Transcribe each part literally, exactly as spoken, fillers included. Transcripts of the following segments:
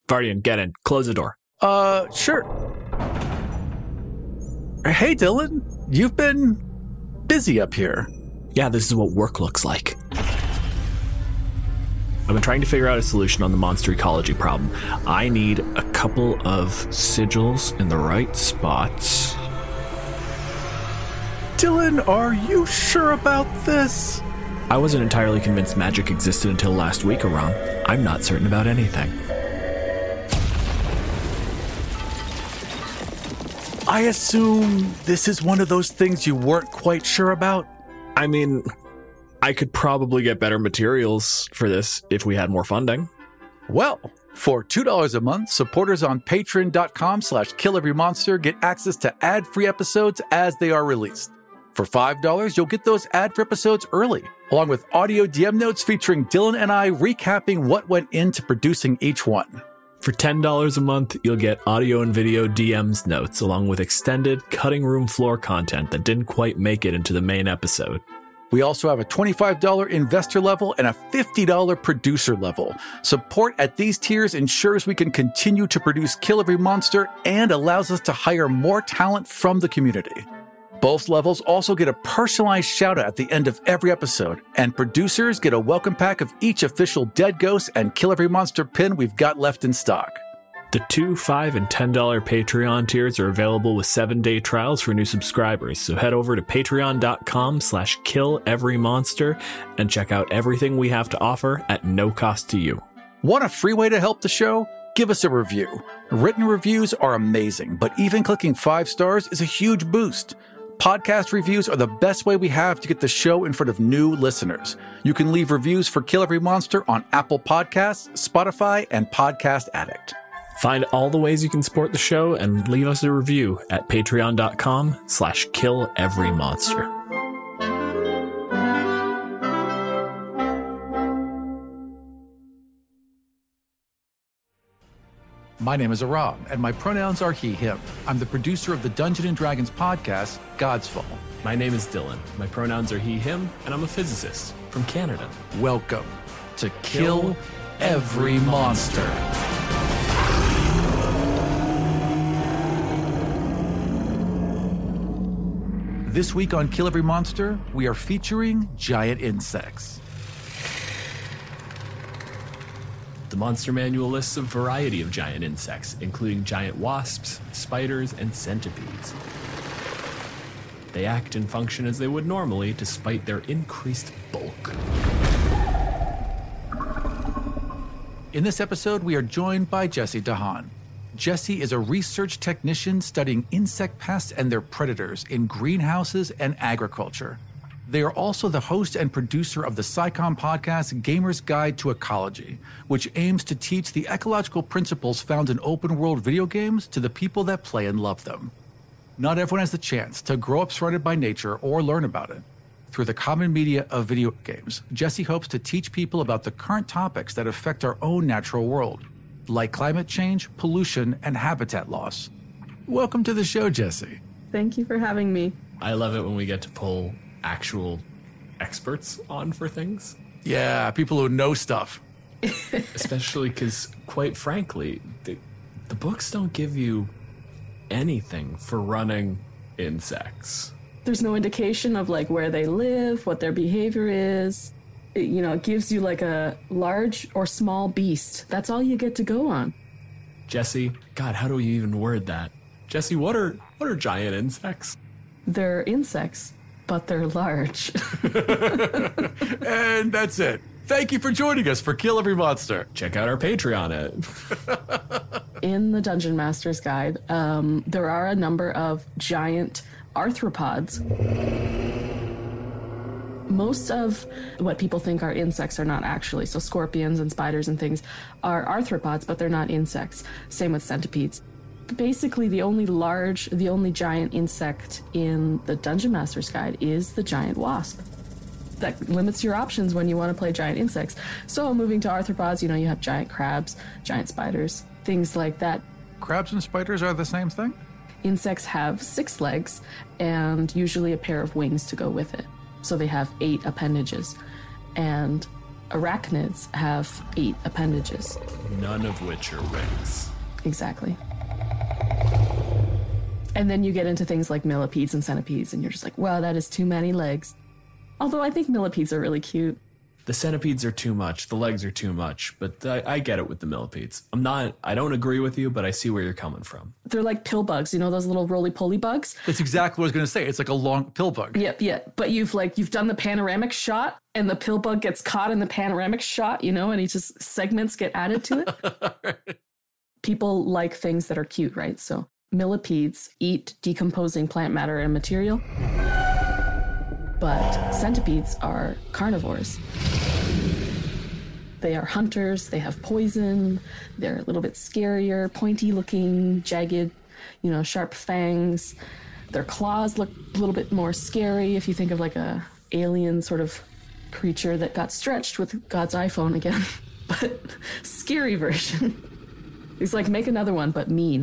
Vardian, get in. Close the door. Uh, sure. Hey, Dylan. You've been busy up here. Yeah, this is what work looks like. I've been trying to figure out a solution on the monster ecology problem. I need a couple of sigils in the right spots. Dylan, are you sure about this? I wasn't entirely convinced magic existed until last week, Aram. I'm not certain about anything. I assume this is one of those things you weren't quite sure about? I mean, I could probably get better materials for this if we had more funding. Well, for two dollars a month, supporters on patreon.com slash kill-every-monster get access to ad-free episodes as they are released. For five dollars, you'll get those ad-free episodes early, along with audio D M notes featuring Dylan and I recapping what went into producing each one. For ten dollars a month, you'll get audio and video D Ms notes, along with extended cutting room floor content that didn't quite make it into the main episode. We also have a twenty-five dollars investor level and a fifty dollars producer level. Support at these tiers ensures we can continue to produce Kill Every Monster and allows us to hire more talent from the community. Both levels also get a personalized shout-out at the end of every episode, and producers get a welcome pack of each official Dead Ghost and Kill Every Monster pin we've got left in stock. The two, five, and ten dollars Patreon tiers are available with seven-day trials for new subscribers, so head over to patreon.com slash kill-every-monster and check out everything we have to offer at no cost to you. Want a free way to help the show? Give us a review. Written reviews are amazing, but even clicking five stars is a huge boost. Podcast reviews are the best way we have to get the show in front of new listeners. You can leave reviews for Kill Every Monster on Apple Podcasts, Spotify, and Podcast Addict. Find all the ways you can support the show and leave us a review at patreon.com slash kill every monster. My name is Aram, and my pronouns are he, him. I'm the producer of the Dungeons and Dragons podcast, God's Fall. My name is Dylan. My pronouns are he, him, and I'm a physicist from Canada. Welcome to Kill Every Monster. This week on Kill Every Monster, we are featuring giant insects. The Monster Manual lists a variety of giant insects, including giant wasps, spiders, and centipedes. They act and function as they would normally, despite their increased bulk. In this episode, we are joined by Jesse Dahan. Jesse is a research technician studying insect pests and their predators in greenhouses and agriculture. They are also the host and producer of the SciComm podcast Gamer's Guide to Ecology, which aims to teach the ecological principles found in open-world video games to the people that play and love them. Not everyone has the chance to grow up surrounded by nature or learn about it. Through the common media of video games, Jesse hopes to teach people about the current topics that affect our own natural world, like climate change, pollution, and habitat loss. Welcome to the show, Jesse. Thank you for having me. I love it when we get to pull actual experts on for things. Yeah, people who know stuff. Especially because, quite frankly, the, the books don't give you anything for running insects. There's no indication of like where they live, what their behavior is. It, you know, it gives you like a large or small beast. That's all you get to go on. Jesse, God, how do you even word that? Jesse, what are what are giant insects? They're insects, but they're large. And that's it. Thank you for joining us for Kill Every Monster. Check out our Patreon at. In the Dungeon Master's Guide, um, there are a number of giant arthropods. Most of what people think are insects are not actually. So scorpions and spiders and things are arthropods, but they're not insects. Same with centipedes. Basically, the only large, the only giant insect in the Dungeon Master's Guide is the giant wasp. That limits your options when you want to play giant insects. So moving to arthropods, you know, you have giant crabs, giant spiders, things like that. Crabs and spiders are the same thing? Insects have six legs and usually a pair of wings to go with it. So they have eight appendages. And arachnids have eight appendages. None of which are wings. Exactly. And then you get into things like millipedes and centipedes, and you're just like, wow, that is too many legs. Although I think millipedes are really cute. The centipedes are too much. The legs are too much. But I, I get it with the millipedes. I'm not, I don't agree with you, but I see where you're coming from. They're like pill bugs, you know, those little roly-poly bugs? That's exactly what I was going to say. It's like a long pill bug. Yep, yeah. But you've like, you've done the panoramic shot, and the pill bug gets caught in the panoramic shot, you know, and he just, segments get added to it. Right. People like things that are cute, right? So millipedes eat decomposing plant matter and material, but centipedes are carnivores. They are hunters, they have poison, they're a little bit scarier, pointy looking, jagged, you know, sharp fangs. Their claws look a little bit more scary if you think of like a alien sort of creature that got stretched with God's iPhone again, but scary version. It's like, make another one, but mean.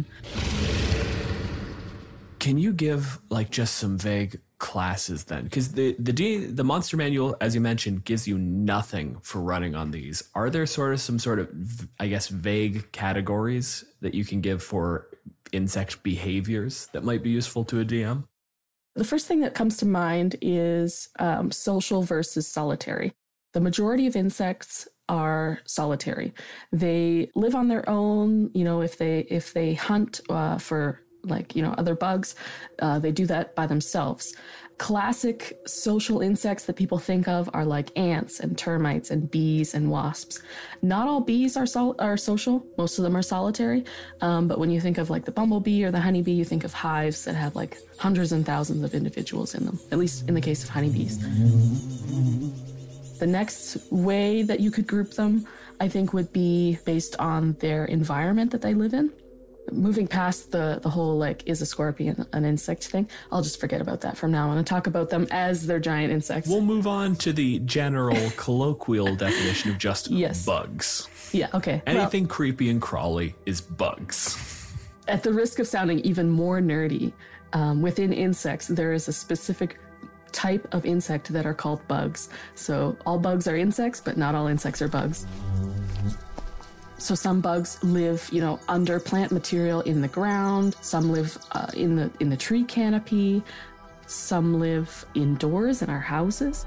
Can you give like just some vague classes then? Because the the D, the monster manual, as you mentioned, gives you nothing for running on these. Are there sort of some sort of, I guess, vague categories that you can give for insect behaviors that might be useful to a D M? The first thing that comes to mind is um, social versus solitary. The majority of insects are solitary. They live on their own. You know, if they if they hunt uh, for like, you know, other bugs, uh, they do that by themselves. Classic social insects that people think of are like ants and termites and bees and wasps. Not all bees are sol- are social. Most of them are solitary. Um, but when you think of like the bumblebee or the honeybee, you think of hives that have like hundreds and thousands of individuals in them, at least in the case of honeybees. The next way that you could group them, I think, would be based on their environment that they live in. Moving past the, the whole, like, is a scorpion an insect thing, I'll just forget about that from now on and talk about them as they're giant insects. We'll move on to the general colloquial definition of just yes. bugs. Yeah, okay. Anything well, creepy and crawly is bugs. At the risk of sounding even more nerdy, um, within insects, there is a specific type of insect that are called bugs. So all bugs are insects, but not all insects are bugs. So some bugs live, you know, under plant material in the ground. Some live uh, in the in the tree canopy. Some live indoors in our houses.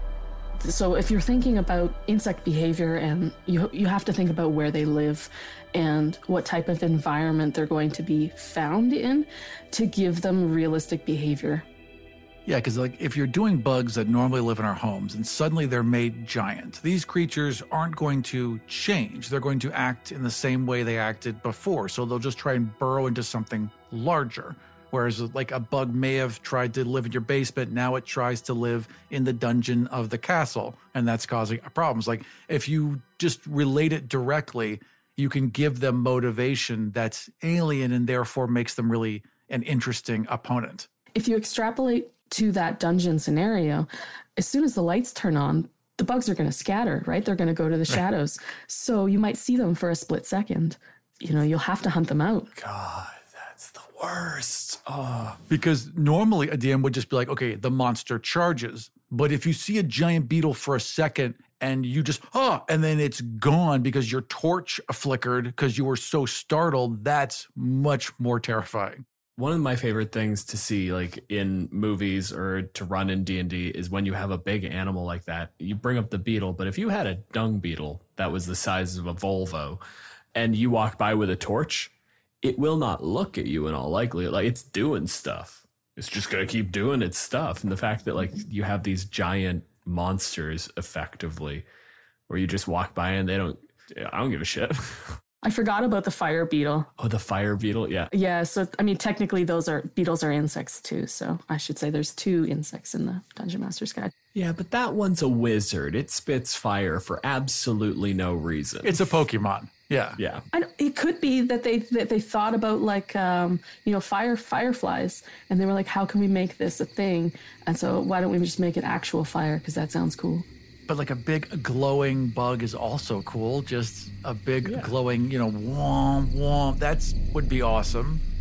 So if you're thinking about insect behavior, and you you have to think about where they live and what type of environment they're going to be found in to give them realistic behavior. Yeah, because like if you're doing bugs that normally live in our homes and suddenly they're made giant, these creatures aren't going to change. They're going to act in the same way they acted before. So they'll just try and burrow into something larger. Whereas like a bug may have tried to live in your basement, now it tries to live in the dungeon of the castle. And that's causing problems. Like if you just relate it directly, you can give them motivation that's alien and therefore makes them really an interesting opponent. If you extrapolate to that dungeon scenario, as soon as the lights turn on, the bugs are going to scatter, right? They're going to go to the shadows. Right. So you might see them for a split second. You know, you'll have to hunt them out. God, that's the worst. Oh. Because normally a D M would just be like, okay, the monster charges. But if you see a giant beetle for a second and you just, oh, and then it's gone because your torch flickered because you were so startled, that's much more terrifying. One of my favorite things to see, like in movies or to run in D and D, is when you have a big animal like that. You bring up the beetle, but if you had a dung beetle that was the size of a Volvo and you walk by with a torch, it will not look at you in all likelihood. Like it's doing stuff. It's just going to keep doing its stuff. And the fact that like you have these giant monsters effectively where you just walk by and they don't, I don't give a shit. I forgot about the fire beetle. Oh, the fire beetle, yeah. Yeah, so, I mean, technically those are, beetles are insects too, so I should say there's two insects in the Dungeon Master's Guide. Yeah, but that one's a wizard. It spits fire for absolutely no reason. It's a Pokemon, yeah. Yeah. I, it could be that they that they thought about, like, um, you know, fire fireflies, and they were like, how can we make this a thing? And so why don't we just make it actual fire, because that sounds cool. But like a big glowing bug is also cool. Just a big yeah. glowing, you know, womp, womp. That's would be awesome.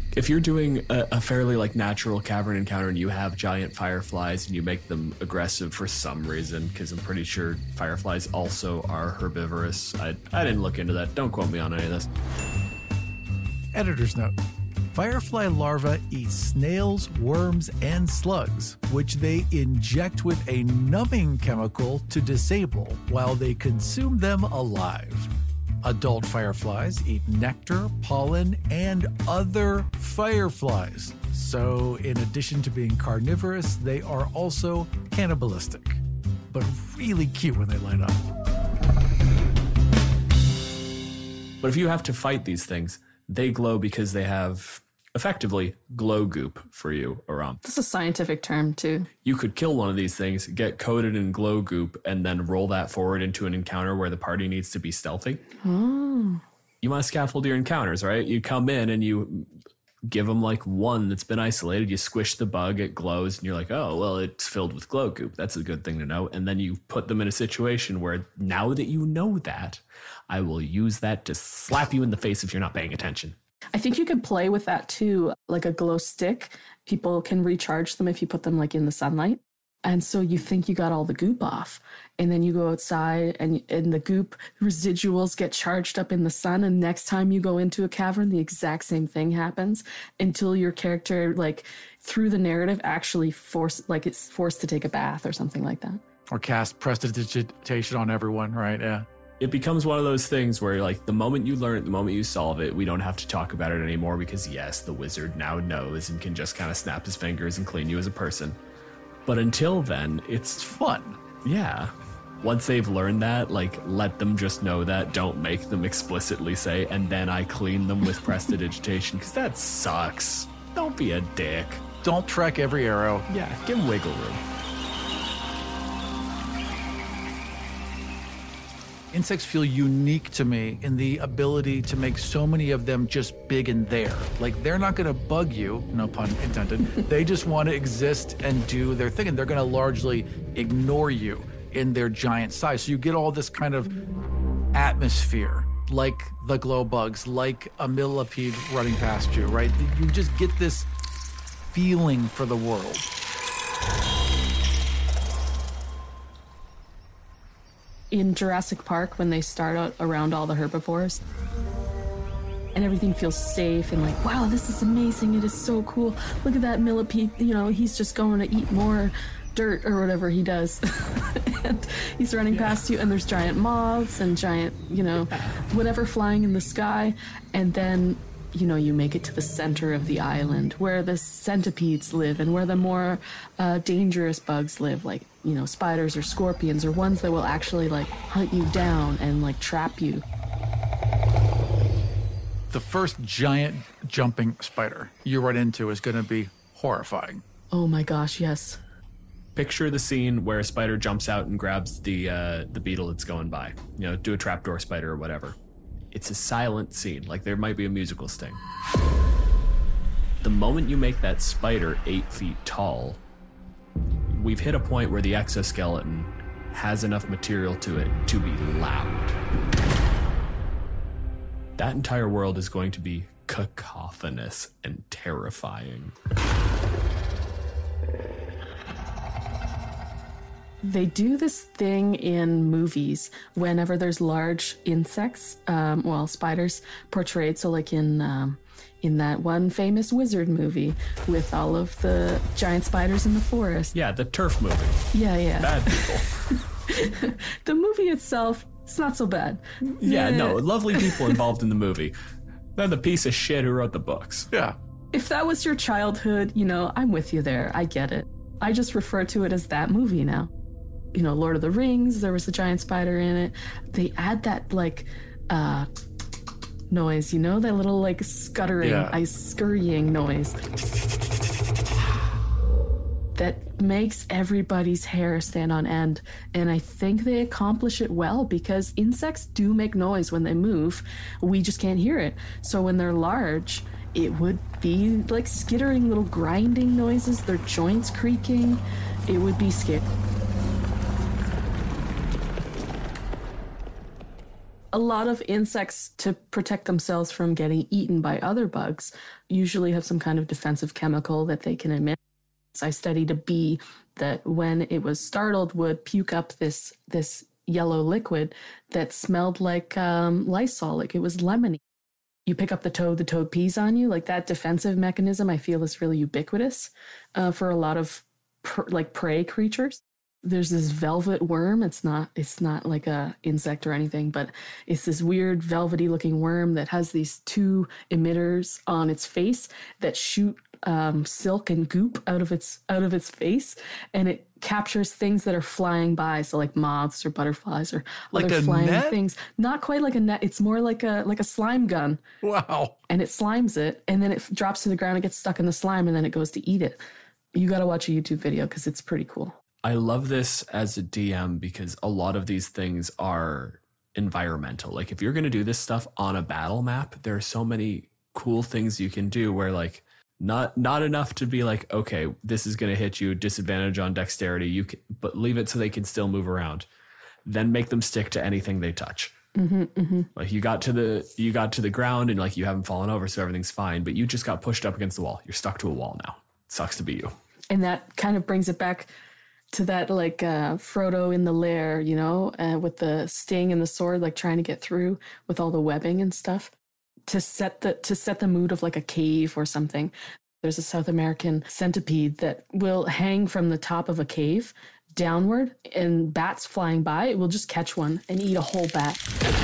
If you're doing a, a fairly like natural cavern encounter and you have giant fireflies and you make them aggressive for some reason, because I'm pretty sure fireflies also are herbivorous. I, I didn't look into that. Don't quote me on any of this. Editor's note. Firefly larvae eat snails, worms, and slugs, which they inject with a numbing chemical to disable while they consume them alive. Adult fireflies eat nectar, pollen, and other fireflies. So, in addition to being carnivorous, they are also cannibalistic, but really cute when they light up. But if you have to fight these things, they glow because they have effectively glow goop for you around. That's a scientific term, too. You could kill one of these things, get coated in glow goop, and then roll that forward into an encounter where the party needs to be stealthy. Oh. You want to scaffold your encounters, right? You come in and you give them like one that's been isolated. You squish the bug, it glows, and you're like, oh, well, it's filled with glow goop. That's a good thing to know. And then you put them in a situation where now that you know that, I will use that to slap you in the face if you're not paying attention. I think you could play with that too, like a glow stick. People can recharge them if you put them like in the sunlight. And so you think you got all the goop off. And then you go outside and, and the goop residuals get charged up in the sun. And next time you go into a cavern, the exact same thing happens until your character, like through the narrative, actually force, like it's forced to take a bath or something like that. Or cast prestidigitation on everyone, right? Yeah. It becomes one of those things where, like, the moment you learn it, the moment you solve it, we don't have to talk about it anymore because, yes, the wizard now knows and can just kind of snap his fingers and clean you as a person. But until then, it's fun. Yeah. Once they've learned that, like, let them just know that. Don't make them explicitly say, and then I clean them with prestidigitation, because that sucks. Don't be a dick. Don't track every arrow. Yeah, give them wiggle room. Insects feel unique to me in the ability to make so many of them just big and there. Like, they're not going to bug you, no pun intended. They just want to exist and do their thing, and they're going to largely ignore you in their giant size. So you get all this kind of atmosphere, like the glow bugs, like a millipede running past you, right? You just get this feeling for the world. In Jurassic Park, when they start out around all the herbivores and everything feels safe and like, wow, this is amazing. It is so cool. Look at that millipede. You know, he's just going to eat more dirt or whatever he does. And he's running yeah. past you and there's giant moths and giant, you know, whatever flying in the sky. And then, you know, you make it to the center of the island where the centipedes live and where the more uh, dangerous bugs live, like, you know, spiders or scorpions or ones that will actually like hunt you down and like trap you. The first giant jumping spider you run into is going to be horrifying. Oh my gosh, yes. Picture the scene where a spider jumps out and grabs the uh, the beetle that's going by. You know, do a trapdoor spider or whatever. It's a silent scene, like there might be a musical sting. The moment you make that spider eight feet tall, we've hit a point where the exoskeleton has enough material to it to be loud. That entire world is going to be cacophonous and terrifying. They do this thing in movies whenever there's large insects, um, well, spiders portrayed. So like in um, in that one famous wizard movie with all of the giant spiders in the forest. Yeah, the turf movie. Yeah, yeah. Bad people. The movie itself, it's not so bad. Yeah, no, lovely people involved in the movie. Then the piece of shit who wrote the books. Yeah. If that was your childhood, you know, I'm with you there. I get it. I just refer to it as that movie now. You know, Lord of the Rings, there was a giant spider in it. They add that, like, uh, noise, you know? That little, like, scuttering, yeah. I scurrying noise. That makes everybody's hair stand on end. And I think they accomplish it well because insects do make noise when they move. We just can't hear it. So when they're large, it would be like skittering little grinding noises, their joints creaking. It would be scary. A lot of insects, to protect themselves from getting eaten by other bugs, usually have some kind of defensive chemical that they can emit. I studied a bee that when it was startled would puke up this this yellow liquid that smelled like um, Lysol, like it was lemony. You pick up the toad, the toad pees on you. Like that defensive mechanism, I feel is really ubiquitous uh, for a lot of pr- like prey creatures. There's this velvet worm. It's not it's not like a insect or anything, but it's this weird velvety looking worm that has these two emitters on its face that shoot um, silk and goop out of its out of its face, and it captures things that are flying by. So like moths or butterflies or like other a flying net? things. Not quite like a net. It's more like a like a slime gun. Wow. And it slimes it, and then it drops to the ground. It gets stuck in the slime, and then it goes to eat it. You got to watch a YouTube video because it's pretty cool. I love this as a D M because a lot of these things are environmental. Like if you're going to do this stuff on a battle map, there are so many cool things you can do where like not not enough to be like, okay, this is going to hit you, disadvantage on dexterity, you can, but leave it so they can still move around. Then make them stick to anything they touch. Mm-hmm, mm-hmm. Like you got to the you got to the ground and like you haven't fallen over, so everything's fine, but you just got pushed up against the wall. You're stuck to a wall now. Sucks to be you. And that kind of brings it back to that like uh, Frodo in the lair, you know, uh, with the sting and the sword, like trying to get through with all the webbing and stuff to set the to set the mood of like a cave or something. There's a South American centipede that will hang from the top of a cave downward, and bats flying by, it will just catch one and eat a whole bat.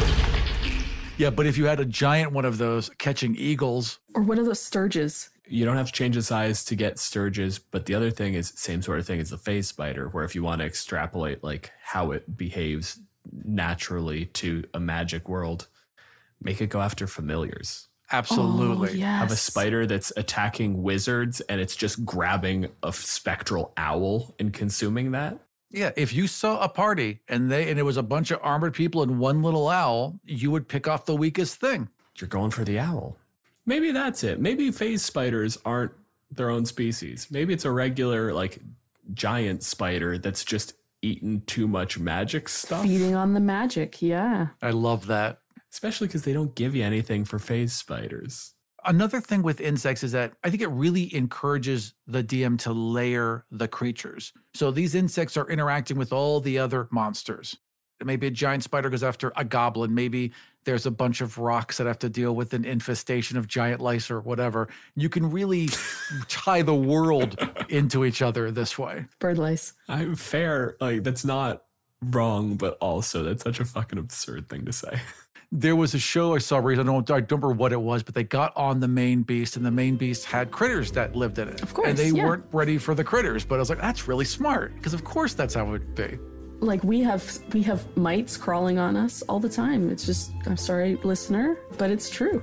Yeah, but if you had a giant one of those catching eagles. Or what are those sturges? You don't have to change the size to get sturges, but the other thing is same sort of thing as the phase spider, where if you want to extrapolate like how it behaves naturally to a magic world, make it go after familiars. Absolutely. Oh, yes. Have a spider that's attacking wizards and it's just grabbing a spectral owl and consuming that. Yeah, if you saw a party and they and it was a bunch of armored people and one little owl, you would pick off the weakest thing. You're going for the owl. Maybe that's it. Maybe phase spiders aren't their own species. Maybe it's a regular like giant spider that's just eaten too much magic stuff. Feeding on the magic, yeah. I love that. Especially because they don't give you anything for phase spiders. Another thing with insects is that I think it really encourages the D M to layer the creatures. So these insects are interacting with all the other monsters. Maybe a giant spider goes after a goblin. Maybe there's a bunch of rocks that have to deal with an infestation of giant lice or whatever. You can really tie the world into each other this way. Bird lice. I'm fair. Like, that's not wrong, but also that's such a fucking absurd thing to say. There was a show I saw recently, I don't, I don't remember what it was, but they got on the main beast, and the main beast had critters that lived in it. Of course, And they yeah. weren't ready for the critters, but I was like, that's really smart, because of course that's how it would be. Like we have we have mites crawling on us all the time. It's just, I'm sorry, listener, but it's true.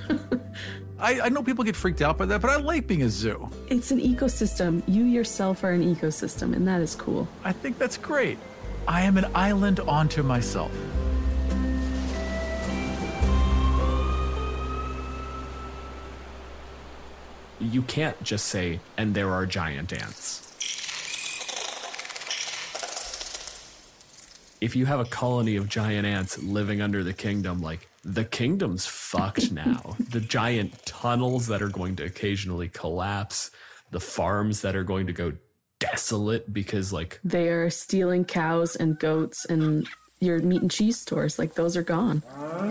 I, I know people get freaked out by that, but I like being a zoo. It's an ecosystem. You yourself are an ecosystem, and that is cool. I think that's great. I am an island unto myself. You can't just say, and there are giant ants. If you have a colony of giant ants living under the kingdom, like, the kingdom's fucked now. The giant tunnels that are going to occasionally collapse, the farms that are going to go desolate because, like... They are stealing cows and goats, and your meat and cheese stores, like, those are gone.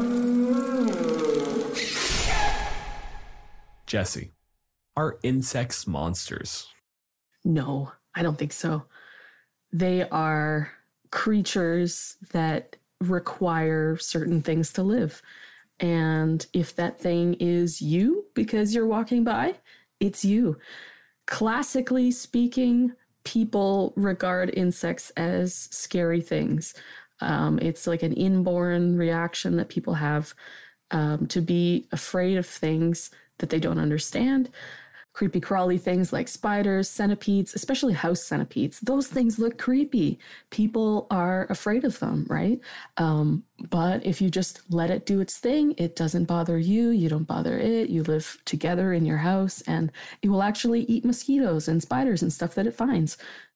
Jesse, are insects monsters? No, I don't think so. They are creatures that require certain things to live. And if that thing is you because you're walking by, it's you. Classically speaking, people regard insects as scary things. Um, it's like an inborn reaction that people have um, to be afraid of things that they don't understand. Creepy crawly things like spiders, centipedes, especially house centipedes. Those things look creepy. People are afraid of them, right? Um, but if you just let it do its thing, it doesn't bother you. You don't bother it. You live together in your house, and it will actually eat mosquitoes and spiders and stuff that it finds.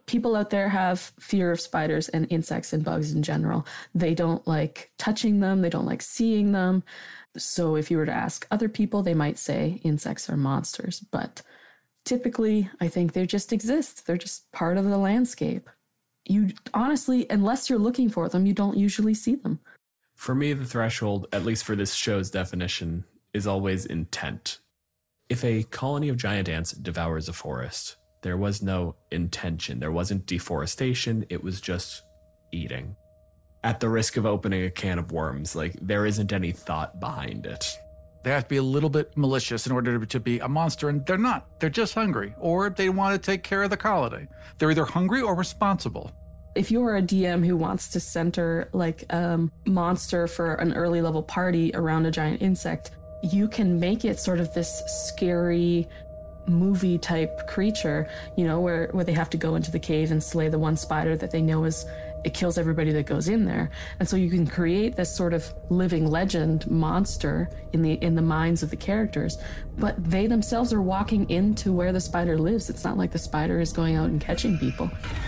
People out there have fear of spiders and insects and bugs in general. They don't like touching them. They don't like seeing them. So if you were to ask other people, they might say insects are monsters. But typically, I think they just exist. They're just part of the landscape. You honestly, unless you're looking for them, you don't usually see them. For me, the threshold, at least for this show's definition, is always intent. If a colony of giant ants devours a forest, there was no intention. There wasn't deforestation. It was just eating. At the risk of opening a can of worms, like, there isn't any thought behind it. They have to be a little bit malicious in order to be a monster, and they're not. They're just hungry, or they want to take care of the colony. They're either hungry or responsible. If you're a D M who wants to center like a um, monster for an early level party around a giant insect, you can make it sort of this scary movie type creature, you know, where, where they have to go into the cave and slay the one spider that they know is, it kills everybody that goes in there. And so you can create this sort of living legend monster in the in the minds of the characters, but they themselves are walking into where the spider lives. It's not like the spider is going out and catching people.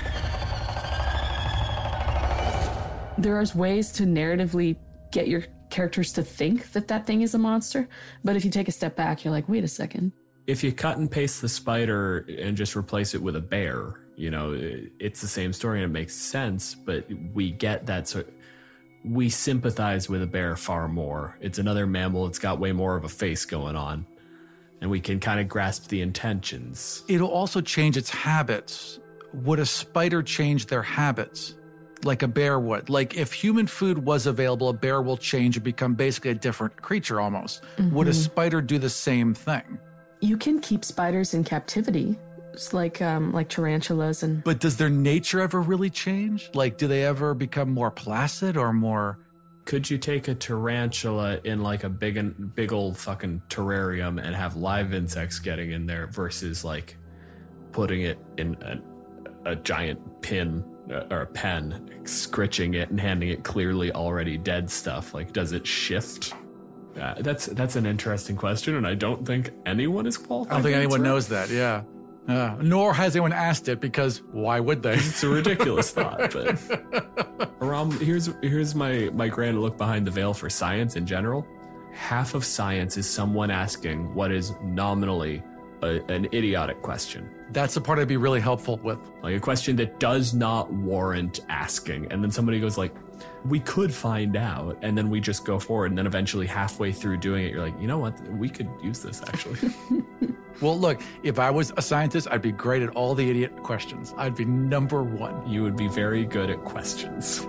There are ways to narratively get your characters to think that that thing is a monster, but if you take a step back, you're like, wait a second. If you cut and paste the spider and just replace it with a bear, you know, it's the same story and it makes sense, but we get that sort we sympathize with a bear far more. It's another mammal. It's got way more of a face going on, and we can kind of grasp the intentions. It'll also change its habits. Would a spider change their habits like a bear would? Like, if human food was available, a bear will change and become basically a different creature almost. Mm-hmm. Would a spider do the same thing? You can keep spiders in captivity. It's like um, like tarantulas and... But does their nature ever really change? Like, do they ever become more placid or more... Could you take a tarantula in like a big big old fucking terrarium and have live insects getting in there versus like putting it in a, a giant pin or a pen, scritching it and handing it clearly already dead stuff? Like, does it shift? Uh, that's that's an interesting question, and I don't think anyone is qualified. I don't think anyone knows that, yeah. Uh, nor has anyone asked it, because why would they? It's a ridiculous thought. But Aram, here's here's my, my grand look behind the veil for science in general. Half of science is someone asking what is nominally a, an idiotic question. That's the part I'd be really helpful with. Like a question that does not warrant asking. And then somebody goes like, we could find out. And then we just go forward. And then eventually halfway through doing it, you're like, you know what? We could use this actually. Well, look, if I was a scientist, I'd be great at all the idiot questions. I'd be number one. You would be very good at questions.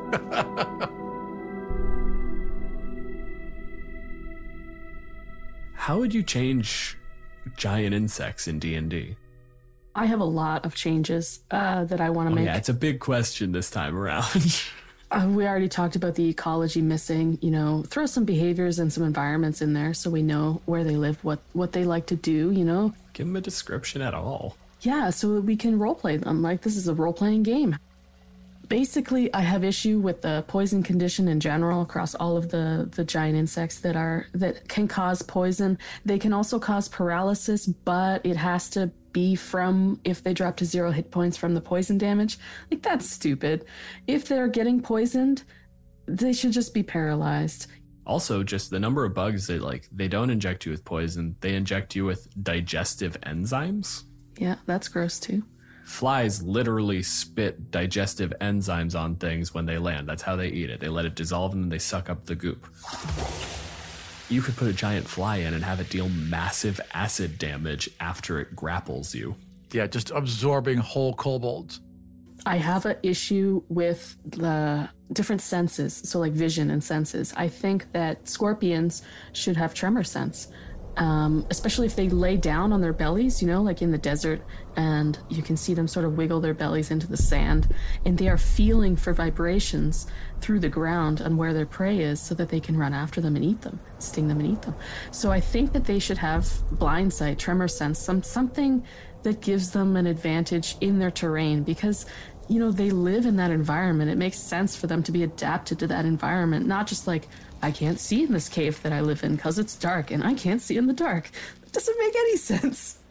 How would you change giant insects in D and D? I have a lot of changes uh, that I want to oh, make. Yeah, it's a big question this time around. uh, we already talked about the ecology missing. You know, throw some behaviors and some environments in there so we know where they live, what, what they like to do, you know. Give them a description at all. Yeah, so we can role-play them. Like, this is a role-playing game. Basically, I have issue with the poison condition in general across all of the, the giant insects that are that can cause poison. They can also cause paralysis, but it has to be from if they drop to zero hit points from the poison damage. Like, that's stupid. If they're getting poisoned, they should just be paralyzed. Also, just the number of bugs that, like, they don't inject you with poison. They inject you with digestive enzymes. Yeah, that's gross too. Flies literally spit digestive enzymes on things when they land. That's how they eat it. They let it dissolve and then they suck up the goop. You could put a giant fly in and have it deal massive acid damage after it grapples you. Yeah, just absorbing whole kobolds. I have an issue with the different senses, so like vision and senses. I think that scorpions should have tremor sense. Um, especially if they lay down on their bellies, you know, like in the desert, and you can see them sort of wiggle their bellies into the sand, and they are feeling for vibrations through the ground on where their prey is so that they can run after them and eat them, sting them and eat them. So I think that they should have blind sight, tremor sense, some something that gives them an advantage in their terrain, because, you know, they live in that environment. It makes sense for them to be adapted to that environment, not just like, I can't see in this cave that I live in because it's dark and I can't see in the dark. That doesn't make any sense.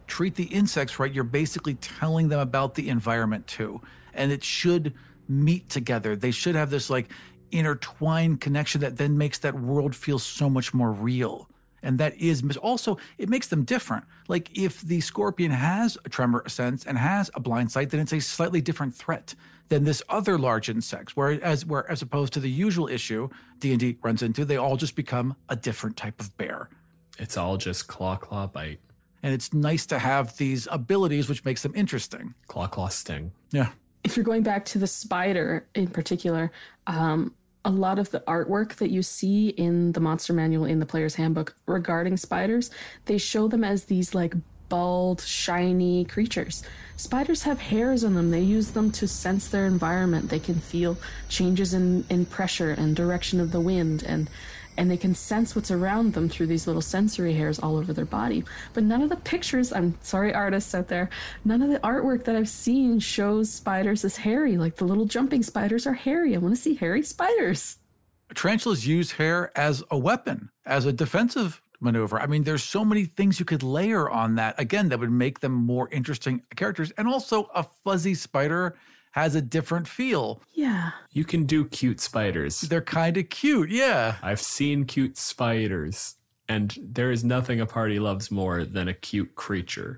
treat the insects right, you're basically telling them about the environment too. And it should meet together. They should have this like intertwined connection that then makes that world feel so much more real. And that is also, it makes them different. Like if the scorpion has a tremor sense and has a blind sight, then it's a slightly different threat than this other large insects, whereas where as opposed to the usual issue D and D runs into, they all just become a different type of bear. It's all just claw, claw, bite. And it's nice to have these abilities, which makes them interesting. Claw, claw, sting. Yeah. If you're going back to the spider in particular, um, a lot of the artwork that you see in the monster manual, in the player's handbook regarding spiders, they show them as these like bald, shiny creatures. Spiders have hairs on them. They use them to sense their environment. They can feel changes in, in pressure and direction of the wind, and and they can sense what's around them through these little sensory hairs all over their body. But none of the pictures, I'm sorry artists out there, none of the artwork that I've seen shows spiders as hairy. Like the little jumping spiders are hairy. I want to see hairy spiders. Tarantulas use hair as a weapon, as a defensive maneuver. I mean, there's so many things you could layer on that. Again, that would make them more interesting characters. And also a fuzzy spider has a different feel. Yeah. You can do cute spiders. They're kind of cute, yeah. I've seen cute spiders, and there is nothing a party loves more than a cute creature.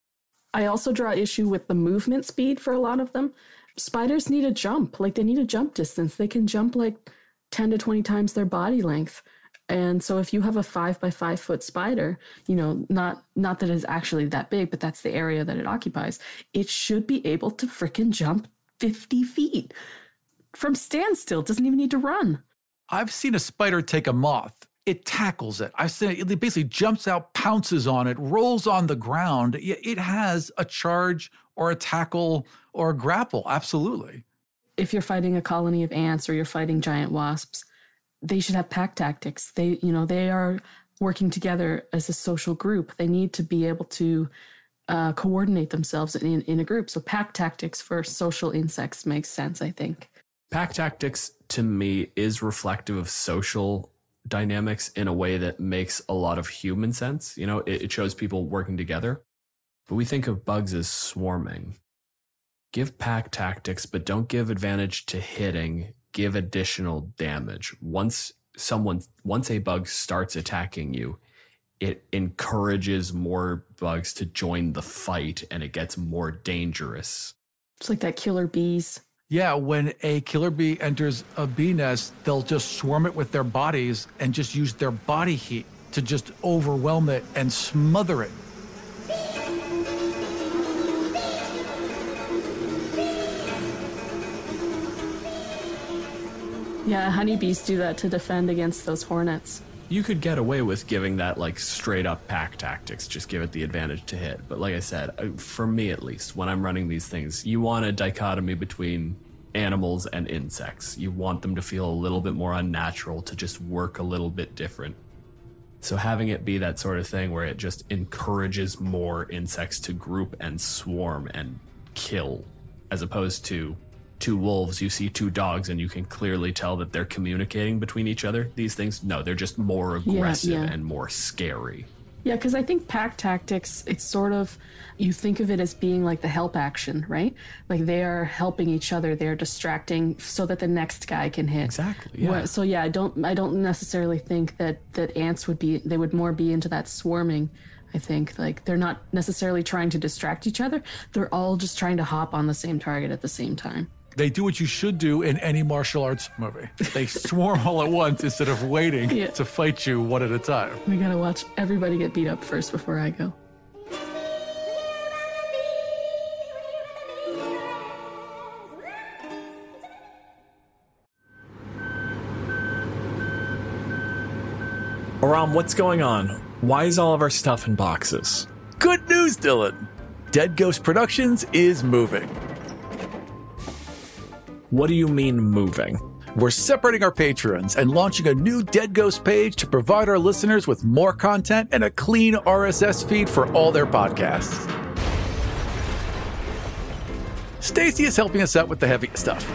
I also draw issue with the movement speed for a lot of them. Spiders need a jump. Like, they need a jump distance. They can jump like ten to twenty times their body length. And so if you have a five by five foot spider, you know, not not that it's actually that big, but that's the area that it occupies, it should be able to frickin' jump fifty feet from standstill. It doesn't even need to run. I've seen a spider take a moth. It tackles it. I've seen it, it basically jumps out, pounces on it, rolls on the ground. It has a charge or a tackle or a grapple. Absolutely. If you're fighting a colony of ants or you're fighting giant wasps, they should have pack tactics. They, you know, they are working together as a social group. They need to be able to uh, coordinate themselves in, in a group. So pack tactics for social insects makes sense, I think. Pack tactics, to me, is reflective of social dynamics in a way that makes a lot of human sense. You know, it, it shows people working together. But we think of bugs as swarming. Give pack tactics, but don't give advantage to hitting. Give additional damage. Once someone, once a bug starts attacking you, it encourages more bugs to join the fight, and it gets more dangerous. It's like that killer bees. Yeah, when a killer bee enters a bee nest, they'll just swarm it with their bodies and just use their body heat to just overwhelm it and smother it. Yeah, honeybees do that to defend against those hornets. You could get away with giving that like straight up pack tactics, just give it the advantage to hit. But like I said, for me at least, when I'm running these things, you want a dichotomy between animals and insects. You want them to feel a little bit more unnatural, to just work a little bit different. So having it be that sort of thing where it just encourages more insects to group and swarm and kill, as opposed to two wolves, you see two dogs, and you can clearly tell that they're communicating between each other. These things, no, they're just more aggressive yeah, yeah. and more scary. Yeah, because I think pack tactics, it's sort of, you think of it as being like the help action, right? Like they are helping each other, they're distracting so that the next guy can hit. Exactly, yeah. So yeah, I don't I don't necessarily think that, that ants would be, they would more be into that swarming. I think like they're not necessarily trying to distract each other. They're all just trying to hop on the same target at the same time. They do what you should do in any martial arts movie. They swarm all at once instead of waiting yeah. to fight you one at a time. We gotta watch everybody get beat up first before I go. Aram, what's going on? Why is all of our stuff in boxes? Good news, Dylan. Dead Ghost Productions is moving. What do you mean moving? We're separating our patrons and launching a new Dead Ghost page to provide our listeners with more content and a clean R S S feed for all their podcasts. Stacy is helping us out with the heavy stuff.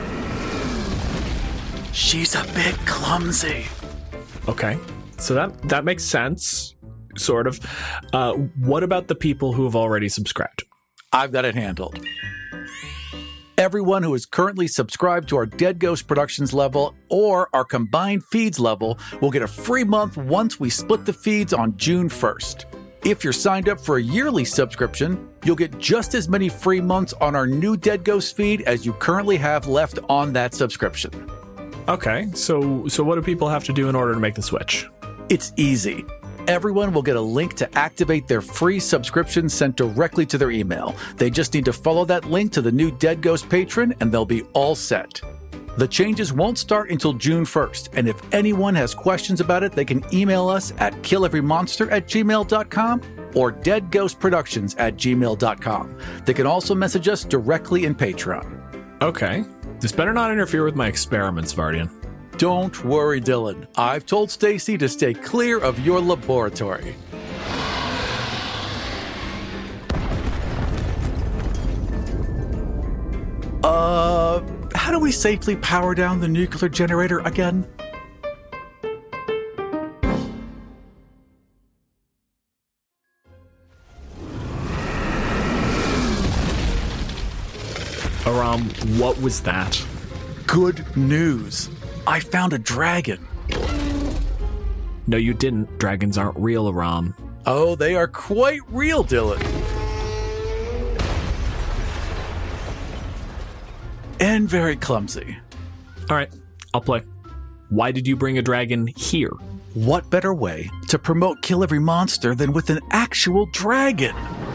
She's a bit clumsy. Okay, so that, that makes sense. sort of. Uh, what about the people who have already subscribed? I've got it handled. Everyone who is currently subscribed to our Dead Ghost Productions level or our combined feeds level will get a free month once we split the feeds on June first. If you're signed up for a yearly subscription, you'll get just as many free months on our new Dead Ghost feed as you currently have left on that subscription. Okay, so so what do people have to do in order to make the switch? It's easy. Everyone will get a link to activate their free subscription sent directly to their email. They just need to follow that link to the new Dead Ghost patron and they'll be all set. The changes won't start until June first, and if anyone has questions about it, they can email us at killeverymonster at gmail dot com or deadghostproductions at gmail dot com. They can also message us directly in Patreon. Okay. This better not interfere with my experiments, Vardian. Don't worry, Dylan. I've told Stacy to stay clear of your laboratory. Uh, how do we safely power down the nuclear generator again? Aram, what was that? Good news. I found a dragon. No, you didn't. Dragons aren't real, Aram. Oh, they are quite real, Dylan. And very clumsy. All right, I'll play. Why did you bring a dragon here? What better way to promote Kill Every Monster than with an actual dragon?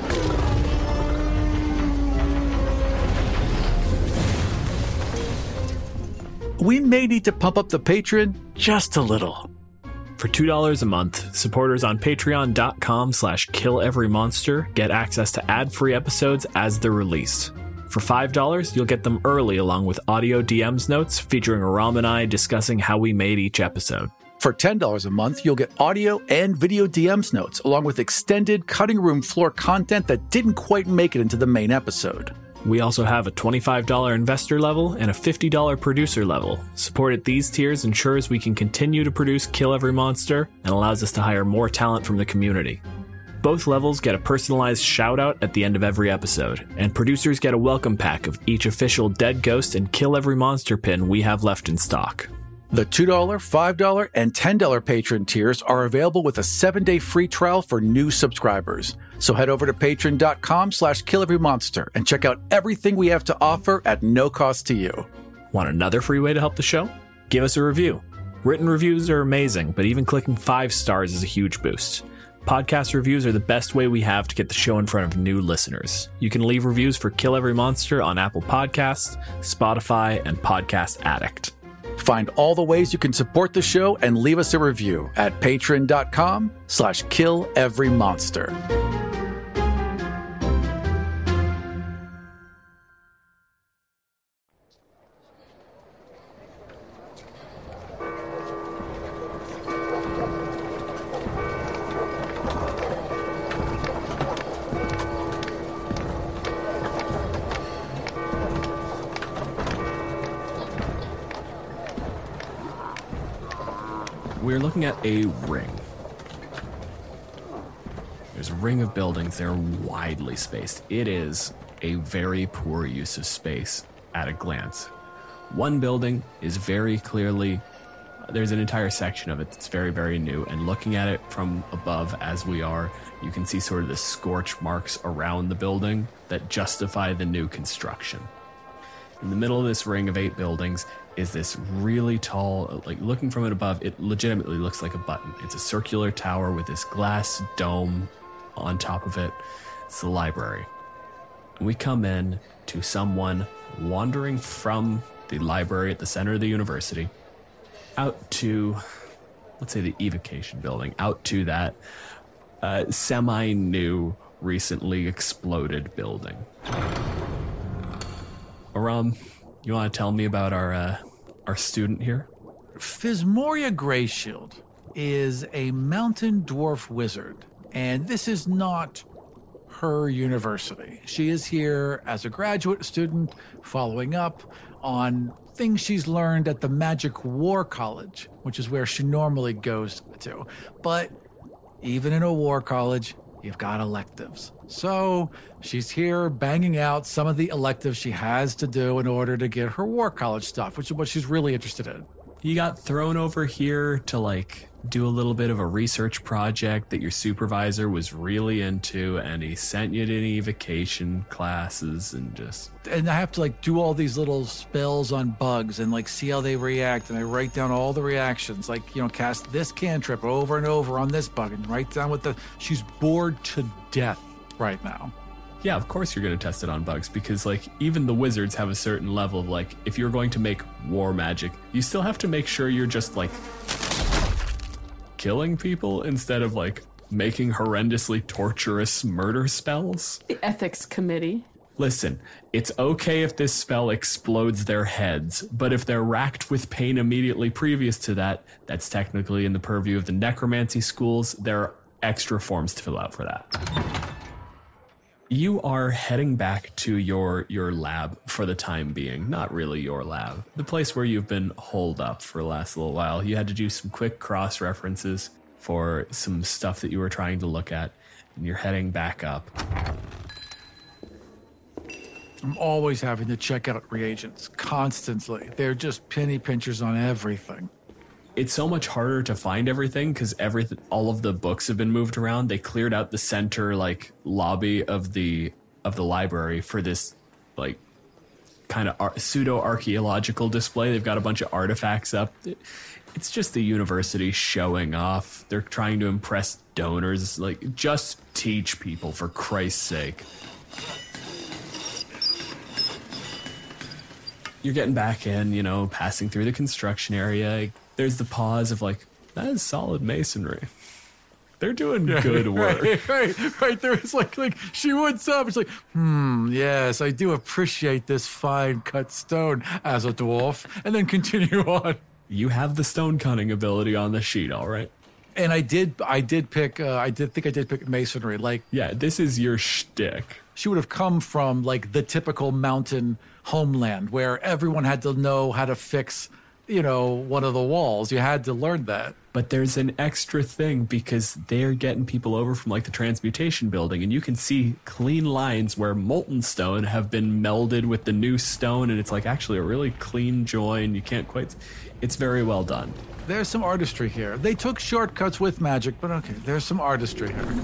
We may need to pump up the Patreon just a little. For two dollars a month, supporters on patreon.com slash killeverymonster get access to ad-free episodes as they're released. For five dollars, you'll get them early along with audio D Ms notes featuring Aram and I discussing how we made each episode. For ten dollars a month, you'll get audio and video D Ms notes along with extended cutting room floor content that didn't quite make it into the main episode. We also have a twenty-five dollars investor level and a fifty dollars producer level. Support at these tiers ensures we can continue to produce Kill Every Monster and allows us to hire more talent from the community. Both levels get a personalized shout-out at the end of every episode, and producers get a welcome pack of each official Dead Ghost and Kill Every Monster pin we have left in stock. The two dollars, five dollars, and ten dollars patron tiers are available with a seven-day free trial for new subscribers. So head over to patreon.com slash killeverymonster and check out everything we have to offer at no cost to you. Want another free way to help the show? Give us a review. Written reviews are amazing, but even clicking five stars is a huge boost. Podcast reviews are the best way we have to get the show in front of new listeners. You can leave reviews for Kill Every Monster on Apple Podcasts, Spotify, and Podcast Addict. Find all the ways you can support the show and leave us a review at patreon.com slash killeverymonster. We're looking at a ring. There's a ring of buildings. They're widely spaced. It is a very poor use of space at a glance. One building is very clearly, there's an entire section of it that's very, very new. And looking at it from above as we are, you can see sort of the scorch marks around the building that justify the new construction. In the middle of this ring of eight buildings is this really tall, like looking from it above, it legitimately looks like a button. It's a circular tower with this glass dome on top of it. It's the library. We come in to someone wandering from the library at the center of the university out to, let's say, the evocation building, out to that uh, semi-new, recently exploded building. Aram, you want to tell me about our uh, our student here? Physmoria Greyshield is a mountain dwarf wizard, and this is not her university. She is here as a graduate student following up on things she's learned at the Magic War College, which is where she normally goes to. But Even in a war college, you've got electives. So she's here banging out some of the electives she has to do in order to get her war college stuff, which is what she's really interested in. You got thrown over here to like do a little bit of a research project that your supervisor was really into, and he sent you to any vacation classes and just... And I have to like do all these little spells on bugs and like see how they react, and I write down all the reactions, like, you know, cast this cantrip over and over on this bug and write down what the... She's bored to death right now. Yeah, of course you're going to test it on bugs, because like even the wizards have a certain level of like, if you're going to make war magic, you still have to make sure you're just like killing people instead of like making horrendously torturous murder spells. The ethics committee. Listen, it's okay if this spell explodes their heads, but if they're racked with pain immediately previous to that, that's technically in the purview of the necromancy schools. There are extra forms to fill out for that. You are heading back to your your lab for the time being. Not really your lab. The place where you've been holed up for the last little while. You had to do some quick cross-references for some stuff that you were trying to look at, and you're heading back up. I'm always having to check out reagents, constantly. They're just penny pinchers on everything. It's so much harder to find everything because everything, all of the books have been moved around. They cleared out the center like lobby of the of the library for this like kind of ar- pseudo archaeological display. They've got a bunch of artifacts up. It's just the university showing off. They're trying to impress donors. Like, just teach people, for Christ's sake. You're getting back in, you know, passing through the construction area. There's the pause of like, that is solid masonry. They're doing good work. Right, right, right. There is like, like she woods up. It's like, hmm, yes, I do appreciate this fine cut stone as a dwarf. And then continue on. You have the stone cutting ability on the sheet, all right? And I did, I did pick, uh, I did think I did pick masonry. Like, yeah, this is your shtick. She would have come from like the typical mountain homeland where everyone had to know how to fix, you know, one of the walls. You had to learn that. But there's an extra thing because they're getting people over from like the transmutation building, and you can see clean lines where molten stone have been melded with the new stone, and it's like actually a really clean join. You can't quite, it's very well done. There's some artistry here. They took shortcuts with magic, but okay, there's some artistry here.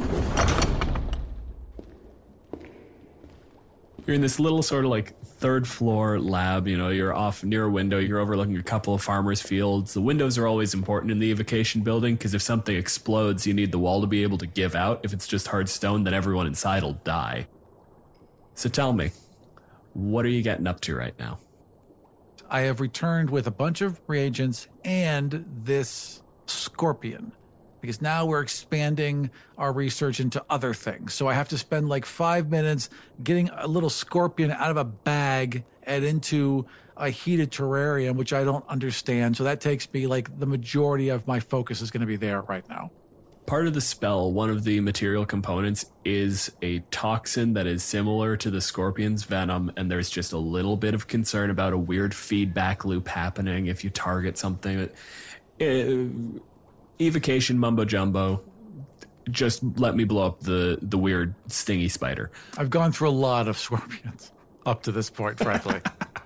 You're in this little sort of like third floor lab, you know, you're off near a window, you're overlooking a couple of farmers' fields. The windows are always important in the evocation building because if something explodes, you need the wall to be able to give out. If it's just hard stone, then everyone inside will die. So tell me, what are you getting up to right now? I have returned with a bunch of reagents and this scorpion. Because now we're expanding our research into other things. So I have to spend like five minutes getting a little scorpion out of a bag and into a heated terrarium, which I don't understand. So that takes me like the majority of my focus is going to be there right now. Part of the spell, one of the material components is a toxin that is similar to the scorpion's venom. And there's just a little bit of concern about a weird feedback loop happening if you target something that... Uh, Evocation mumbo jumbo. Just let me blow up the the weird stingy spider. I've gone through a lot of scorpions up to this point, frankly.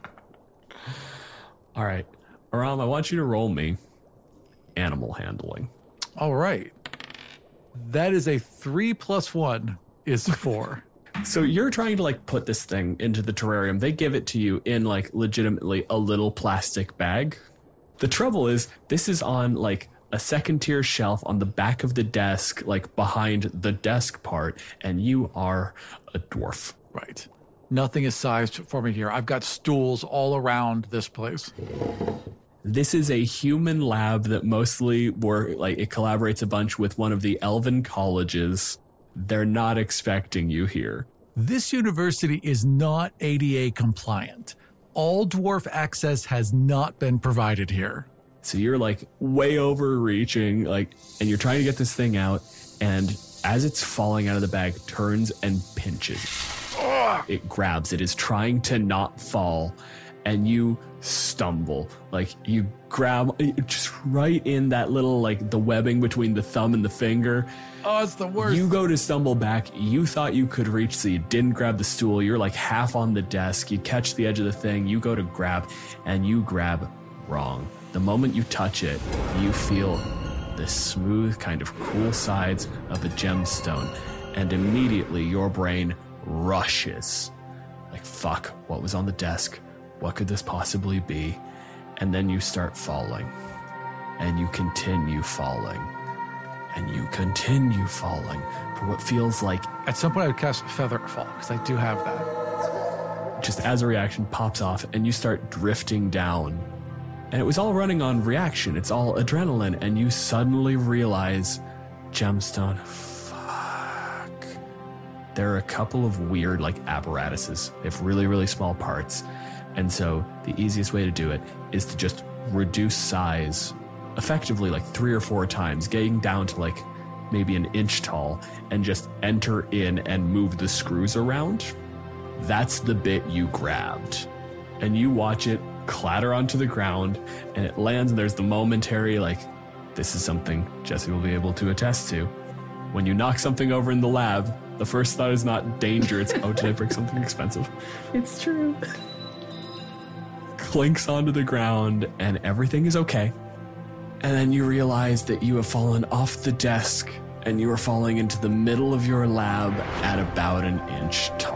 All right. Aram, I want you to roll me animal handling. All right. That is a three plus one is four. So you're trying to like put this thing into the terrarium. They give it to you in like legitimately a little plastic bag. The trouble is this is on like a second tier shelf on the back of the desk, like behind the desk part, and you are a dwarf. Right. Nothing is sized for me here. I've got stools all around this place. This is a human lab that mostly work, like it collaborates a bunch with one of the elven colleges. They're not expecting you here. This university is not A D A compliant. All dwarf access has not been provided here. So you're like way overreaching, like, and you're trying to get this thing out, and as it's falling out of the bag, turns and pinches. It grabs, it is trying to not fall, and you stumble. Like, you grab just right in that little, like, the webbing between the thumb and the finger. Oh, it's the worst. You go to stumble back. You thought you could reach, so you didn't grab the stool. You're like half on the desk. You catch the edge of the thing. You go to grab, and you grab wrong. The moment you touch it, you feel the smooth, kind of cool sides of a gemstone, and immediately your brain rushes. Like, fuck, what was on the desk? What could this possibly be? And then you start falling, and you continue falling, and you continue falling for what feels like... At some point I would cast Featherfall, because I do have that. Just as a reaction pops off, and you start drifting down. And it was all running on reaction. It's all adrenaline, and you suddenly realize, gemstone, fuck. There are a couple of weird, like, apparatuses. They have really, really small parts. And so the easiest way to do it is to just reduce size effectively like three or four times, getting down to like maybe an inch tall, and just enter in and move the screws around. That's the bit you grabbed. And you watch it clatter onto the ground, and it lands, and there's the momentary, like, this is something Jesse will be able to attest to. When you knock something over in the lab, the first thought is not danger, it's, oh, did I break something expensive? It's true. Clinks onto the ground, and everything is okay. And then you realize that you have fallen off the desk, and you are falling into the middle of your lab at about an inch tall.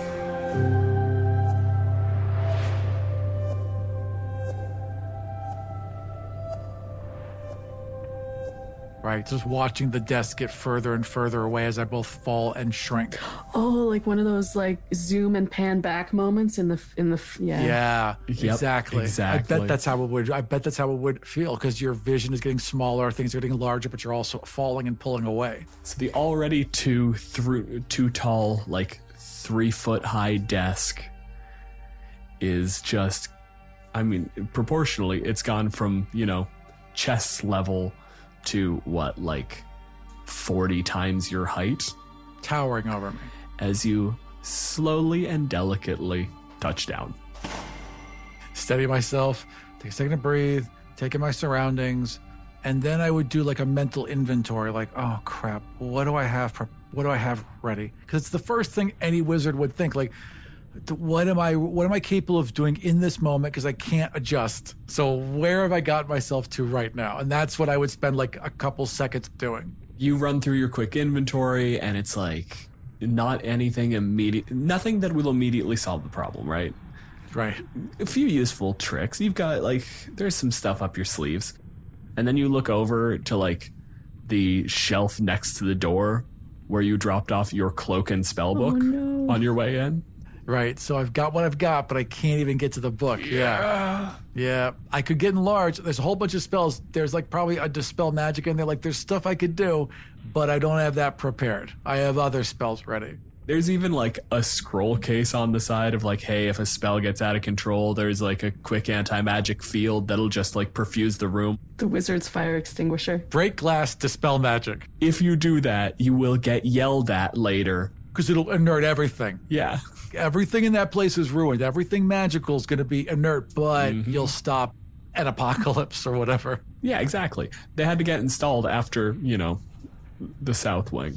Right, just watching the desk get further and further away as I both fall and shrink. Oh, like one of those like zoom and pan back moments in the in the yeah. Yeah, Yep, exactly. exactly. I bet that's how it would. I bet that's how it would feel, because your vision is getting smaller, things are getting larger, but you're also falling and pulling away. So the already too through too tall, like three foot high desk is just, I mean, proportionally, it's gone from, you know, chest level to what, like forty times your height, Towering over me. as you slowly and delicately touch down. Steady myself, take a second to breathe, take in my surroundings, and then I would do like a mental inventory, like, oh crap, what do I have? pre- What do I have ready? Because it's the first thing any wizard would think, like, what am I? What am I capable of doing in this moment? Because I can't adjust. So where have I got myself to right now? And that's what I would spend like a couple seconds doing. You run through your quick inventory, and it's like not anything immediate, nothing that will immediately solve the problem, right? Right. A few useful tricks. You've got like, there's some stuff up your sleeves. And then you look over to like the shelf next to the door where you dropped off your cloak and spell book Oh, no. on your way in. Right. So I've got what I've got, but I can't even get to the book. Yeah. Yeah. I could get enlarged. There's a whole bunch of spells. There's like probably a dispel magic in there. Like there's stuff I could do, but I don't have that prepared. I have other spells ready. There's even like a scroll case on the side of like, hey, if a spell gets out of control, there's like a quick anti-magic field that'll just like perfuse the room. The wizard's fire extinguisher. Break glass, dispel magic. If you do that, you will get yelled at later. Because it'll inert everything. Yeah. Everything in that place is ruined. Everything magical is going to be inert, but Mm-hmm. you'll stop an apocalypse or whatever. Yeah, exactly. They had to get installed after, you know, the South Wing.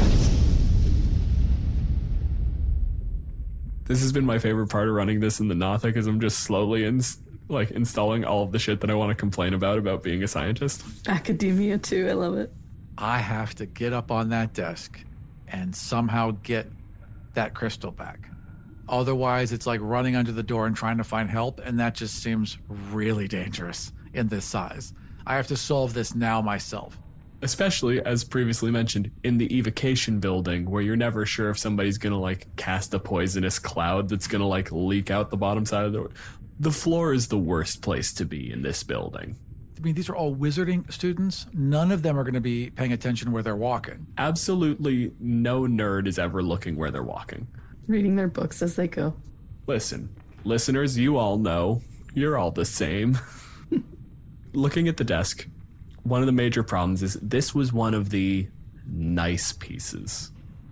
This has been my favorite part of running this in the Nothic, because I'm just slowly ins- like installing all of the shit that I want to complain about about being a scientist. Academia too, I love it. I have to get up on that desk and somehow get that crystal back. Otherwise, it's like running under the door and trying to find help, and that just seems really dangerous in this size. I have to solve this now myself. Especially, as previously mentioned, in the evocation building, where you're never sure if somebody's gonna like cast a poisonous cloud that's gonna like leak out the bottom side of the... The floor is the worst place to be in this building. I mean, these are all wizarding students. None of them are going to be paying attention where they're walking. Absolutely no nerd is ever looking where they're walking. Reading their books as they go. Listen, listeners, you all know, you're all the same. Looking at the desk, one of the major problems is this was one of the nice pieces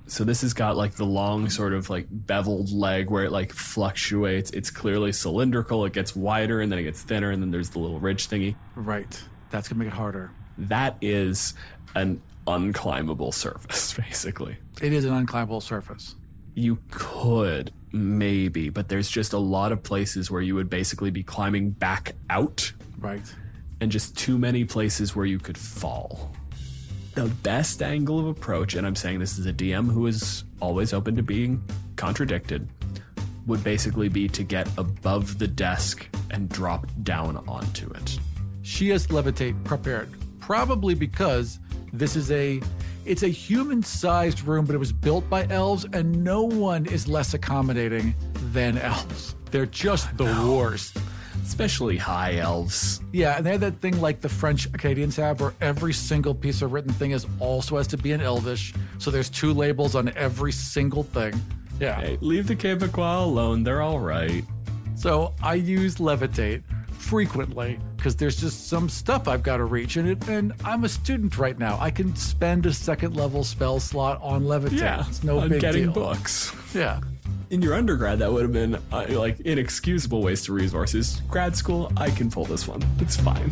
So this has got like the long sort of like beveled leg where it like fluctuates. It's clearly cylindrical. It gets wider and then it gets thinner and then there's the little ridge thingy. Right. That's going to make it harder. That is an unclimbable surface, basically. It is an unclimbable surface. You could, maybe, but there's just a lot of places where you would basically be climbing back out. Right. And just too many places where you could fall. The best angle of approach, and I'm saying this is a D M who is always open to being contradicted, would basically be to get above the desk and drop down onto it. She has levitate prepared, probably because this is a, it's a human-sized room, but it was built by elves, and no one is less accommodating than elves. They're just the worst. Especially high elves. Yeah, and they have that thing like the French Acadians have where every single piece of written thing is also has to be in Elvish. So there's two labels on every single thing. Yeah. Hey, leave the Quebecois alone. They're all right. So I use levitate frequently because there's just some stuff I've got to reach. And, it, and I'm a student right now. I can spend a second level spell slot on levitate. Yeah, it's no on big getting deal. books. Yeah. In your undergrad, that would have been uh, like inexcusable waste of resources. Grad school, I can pull this one. It's fine.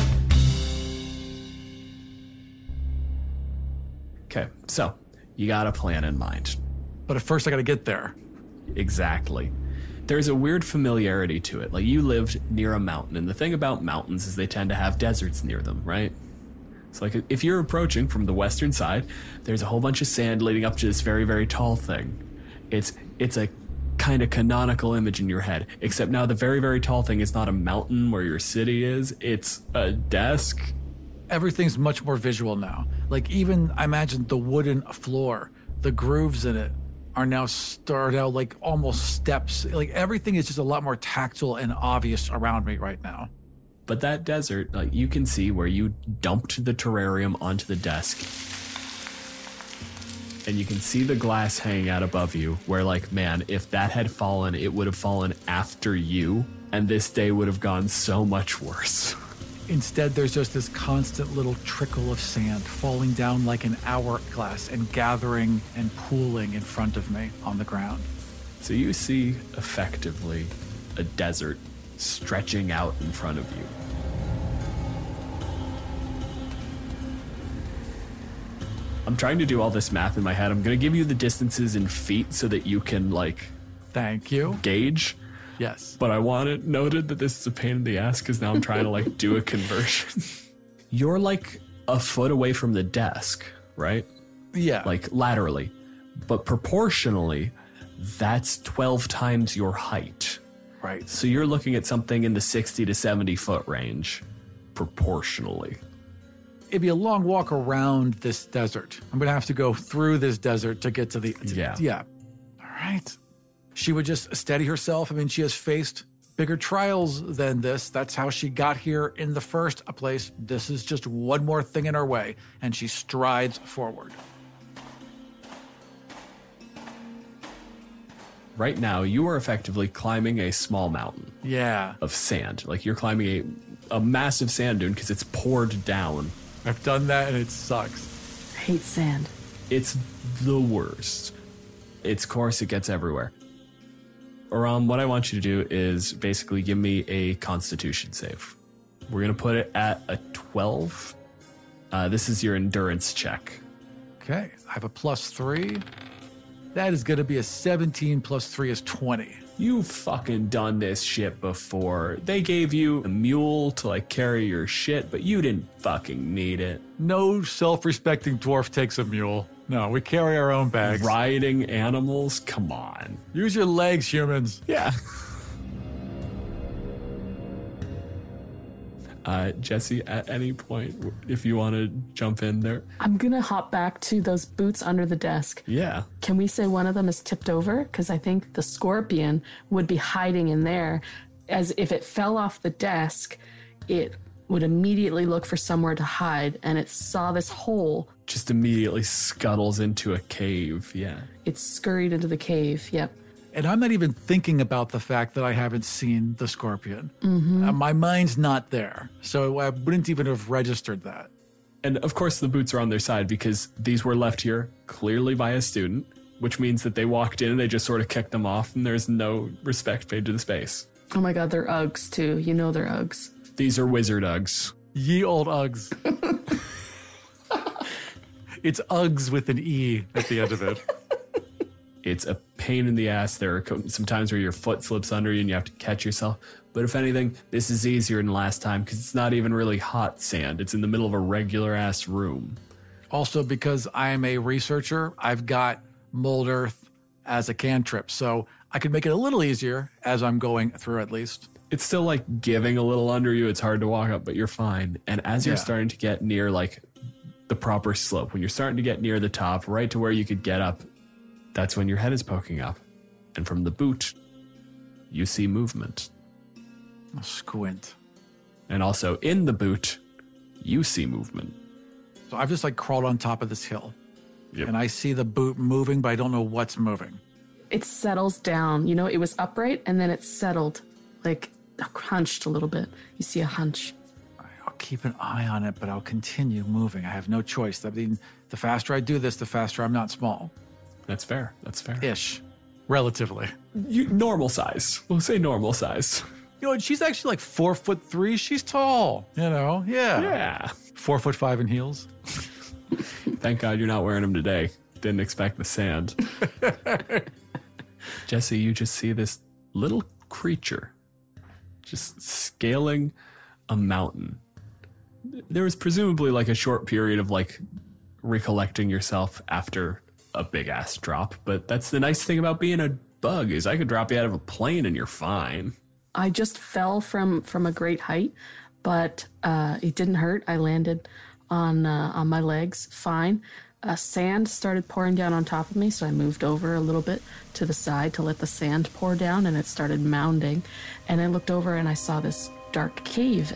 Okay, so you got a plan in mind. But at first I got to get there. Exactly. There's a weird familiarity to it. Like you lived near a mountain, and the thing about mountains is they tend to have deserts near them, right? So like if you're approaching from the western side, there's a whole bunch of sand leading up to this very, very tall thing. It's it's a kind of canonical image in your head, except now the very, very tall thing is not a mountain where your city is. It's a desk. Everything's much more visual now. Like even, I imagine the wooden floor, the grooves in it are now started out like almost steps. Like everything is just a lot more tactile and obvious around me right now. But that desert, like you can see where you dumped the terrarium onto the desk. And you can see the glass hanging out above you where like, man, if that had fallen, it would have fallen after you. And this day would have gone so much worse. Instead, there's just this constant little trickle of sand falling down like an hourglass and gathering and pooling in front of me on the ground. So you see effectively a desert stretching out in front of you. I'm trying to do all this math in my head. I'm going to give you the distances in feet so that you can, like... Thank you. Gauge. Yes. But I want it noted that this is a pain in the ass because now I'm trying to, like, do a conversion. You're, like, a foot away from the desk, right? Yeah. Like, laterally. But proportionally, that's twelve times your height. Right. So you're looking at something in the sixty to seventy foot range, proportionally. It'd be a long walk around this desert. I'm going to have to go through this desert to get to the... To, yeah. Yeah. All right. She would just steady herself. I mean, she has faced bigger trials than this. That's how she got here in the first place. This is just one more thing in her way. And she strides forward. Right now, you are effectively climbing a small mountain Yeah. of sand. Like you're climbing a, a massive sand dune because it's poured down. I've done that and it sucks. I hate sand. It's the worst. It's coarse, it gets everywhere. Aram, what I want you to do is basically give me a constitution save. We're going to put it at a twelve. Uh, this is your endurance check. Okay. I have a plus three. That is going to be a seventeen plus three is twenty. You've fucking done this shit before. They gave you a mule to like carry your shit, but you didn't fucking need it. No self-respecting dwarf takes a mule. No, we carry our own bags. Riding animals? Come on. Use your legs, humans. Yeah. Uh, Jesse, at any point, if you want to jump in there. I'm going to hop back to those boots under the desk. Yeah. Can we say one of them is tipped over? Because I think the scorpion would be hiding in there. As if it fell off the desk, it would immediately look for somewhere to hide, and it saw this hole. Just immediately scuttles into a cave, yeah. It scurried into the cave, yep. And I'm not even thinking about the fact that I haven't seen the scorpion. Mm-hmm. Uh, my mind's not there. So I wouldn't even have registered that. And of course the boots are on their side because these were left here clearly by a student, which means that they walked in and they just sort of kicked them off and there's no respect paid to the space. Oh my god, they're Uggs too. You know they're Uggs. These are wizard Uggs. Ye old Uggs. It's Uggs with an E at the end of it. It's a pain in the ass. There are some times where your foot slips under you and you have to catch yourself. But if anything, this is easier than last time because it's not even really hot sand. It's in the middle of a regular ass room. Also, because I am a researcher, I've got mold earth as a cantrip. So I could make it a little easier as I'm going through at least. It's still like giving a little under you. It's hard to walk up, but you're fine. And as you're Yeah. starting to get near like the proper slope, when you're starting to get near the top, right to where you could get up, that's when your head is poking up. And from the boot, you see movement. I'll squint. And also in the boot, you see movement. So I've just like crawled on top of this hill. Yep. And I see the boot moving, but I don't know what's moving. It settles down. You know, it was upright and then it settled, like hunched a little bit. You see a hunch. I'll keep an eye on it, but I'll continue moving. I have no choice. I mean, the faster I do this, the faster I'm not small. That's fair. That's fair. Ish. Relatively. You, normal size. We'll say normal size. You know, and she's actually like four foot three. She's tall, you know? Yeah. Yeah. Four foot five in heels. Thank God you're not wearing them today. Didn't expect the sand. Jesse, you just see this little creature just scaling a mountain. There was presumably like a short period of like recollecting yourself after a big ass drop, but that's the nice thing about being a bug is I could drop you out of a plane and you're fine. I just fell from from a great height, but uh, it didn't hurt. I landed on uh, on my legs fine. Uh, sand started pouring down on top of me, so I moved over a little bit to the side to let the sand pour down, and it started mounding. And I looked over and I saw this dark cave.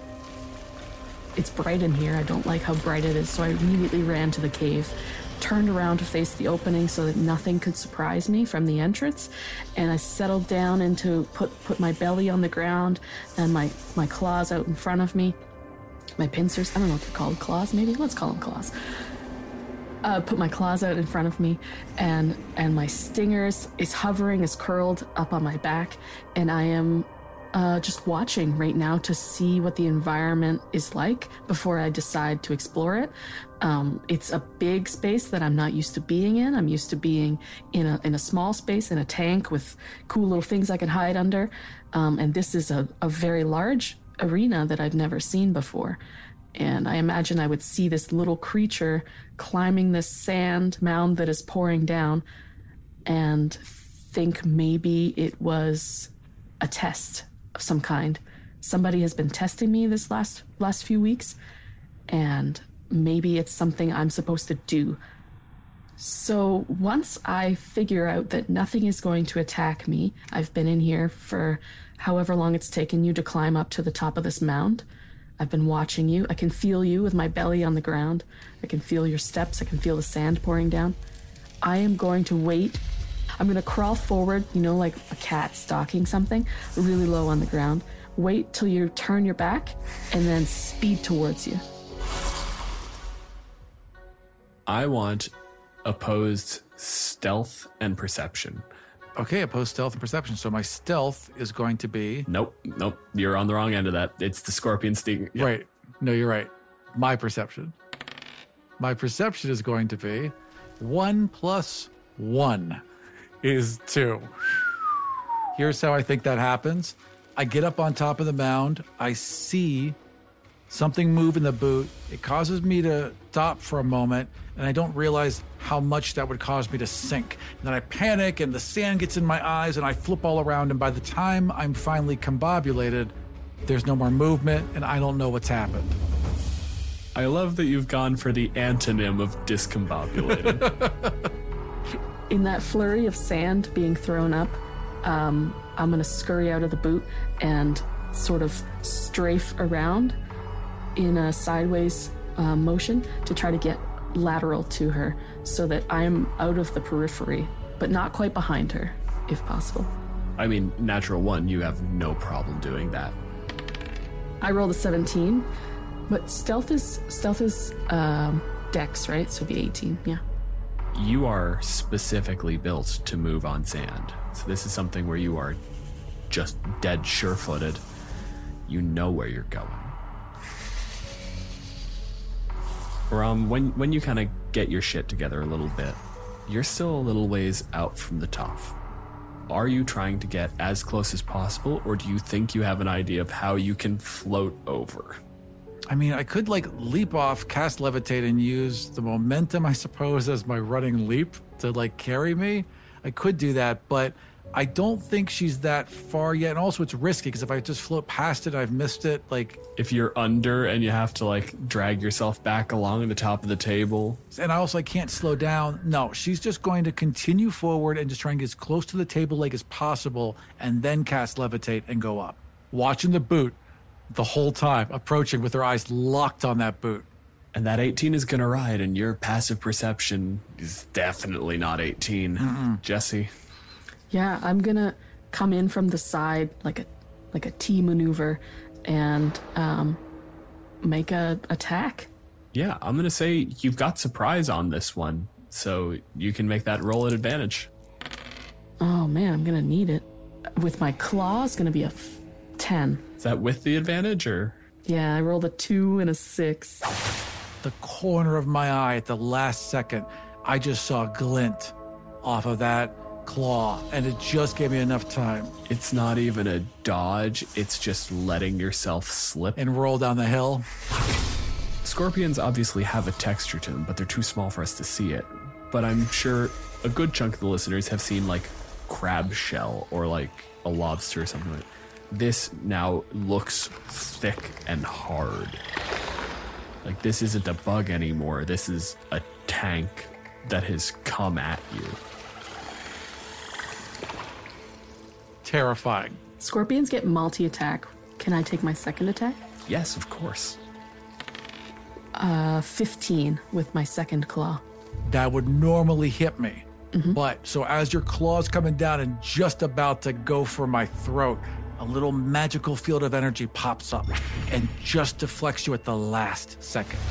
It's bright in here. I don't like how bright it is, so I immediately ran to the cave, turned around to face the opening so that nothing could surprise me from the entrance, and I settled down into put put my belly on the ground and my my claws out in front of me, my pincers. I don't know what they're called, claws maybe. Let's call them claws. Uh, put my claws out in front of me, and and my stingers is hovering, is curled up on my back, and I am uh, just watching right now to see what the environment is like before I decide to explore it. Um, it's a big space that I'm not used to being in. I'm used to being in a in a small space, in a tank with cool little things I can hide under, um, and this is a, a very large arena that I've never seen before. And I imagine I would see this little creature climbing this sand mound that is pouring down and think maybe it was a test of some kind. Somebody has been testing me this last last few weeks, and maybe it's something I'm supposed to do. So once I figure out that nothing is going to attack me, I've been in here for however long it's taken you to climb up to the top of this mound. I've been watching you. I can feel you with my belly on the ground. I can feel your steps. I can feel the sand pouring down. I am going to wait. I'm going to crawl forward, you know, like a cat stalking something, really low on the ground. Wait till you turn your back and then speed towards you. I want opposed stealth and perception. Okay, opposed stealth and perception. So my stealth is going to be... Nope, nope. You're on the wrong end of that. It's the scorpion sting. Yep. Right. No, you're right. My perception. My perception is going to be one plus one is two. Here's how I think that happens. I get up on top of the mound. I see something move in the boot. It causes me to stop for a moment, and I don't realize how much that would cause me to sink. And then I panic, and the sand gets in my eyes, and I flip all around, and by the time I'm finally combobulated, there's no more movement, and I don't know what's happened. I love that you've gone for the antonym of discombobulated. In that flurry of sand being thrown up, um, I'm going to scurry out of the boot and sort of strafe around in a sideways uh, motion to try to get lateral to her so that I'm out of the periphery, but not quite behind her, if possible. I mean, natural one, you have no problem doing that. I rolled a seventeen, But stealth is stealth is um, dex, right? So it'd be eighteen. Yeah. You are specifically built to move on sand. So this is something where you are just dead sure-footed. You know where you're going. Ram, when, when you kind of get your shit together a little bit, you're still a little ways out from the top. Are you trying to get as close as possible, or do you think you have an idea of how you can float over? I mean, I could like leap off, cast levitate, and use the momentum, I suppose, as my running leap to like carry me. I could do that, but I don't think she's that far yet. And also it's risky because if I just float past it, I've missed it. Like if you're under and you have to like drag yourself back along the top of the table. And I also I can't slow down. No, she's just going to continue forward and just try and get as close to the table leg as possible and then cast levitate and go up. Watching the boot the whole time, approaching with her eyes locked on that boot. And that eighteen is going to ride, and your passive perception is definitely not eighteen. Mm-mm. Jesse? Yeah, I'm gonna come in from the side like a like a T maneuver and um, make a attack. Yeah, I'm gonna say you've got surprise on this one, so you can make that roll at advantage. Oh man, I'm gonna need it. With my claw, it's gonna be a f- ten. Is that with the advantage, or? Yeah, I rolled a two and a six. The corner of my eye at the last second, I just saw a glint off of that claw, and it just gave me enough time. It's not even a dodge, it's just letting yourself slip. And roll down the hill. Scorpions obviously have a texture to them, but they're too small for us to see it. But I'm sure a good chunk of the listeners have seen like crab shell or like a lobster or something like that. This now looks thick and hard. Like this isn't a bug anymore. This is a tank that has come at you. Terrifying. Scorpions get multi-attack. Can I take my second attack? Yes, of course. Uh, fifteen with my second claw. That would normally hit me. Mm-hmm. But so as your claw's coming down and just about to go for my throat, a little magical field of energy pops up and just deflects you at the last second.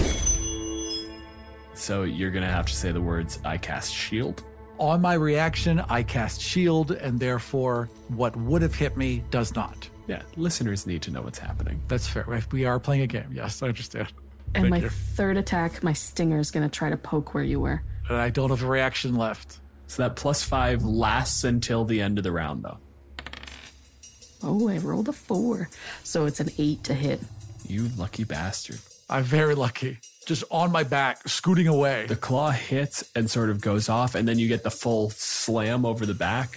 So you're going to have to say the words, I cast shield. On my reaction, I cast shield, and therefore what would have hit me does not. Yeah, listeners need to know what's happening. That's fair. Right? We are playing a game. Yes, I understand. And Thank my you. third attack, my stinger is going to try to poke where you were. And I don't have a reaction left. So that plus five lasts until the end of the round, though. Oh, I rolled a four. So it's an eight to hit. You lucky bastard. I'm very lucky. Just on my back, scooting away. The claw hits and sort of goes off, and then you get the full slam over the back.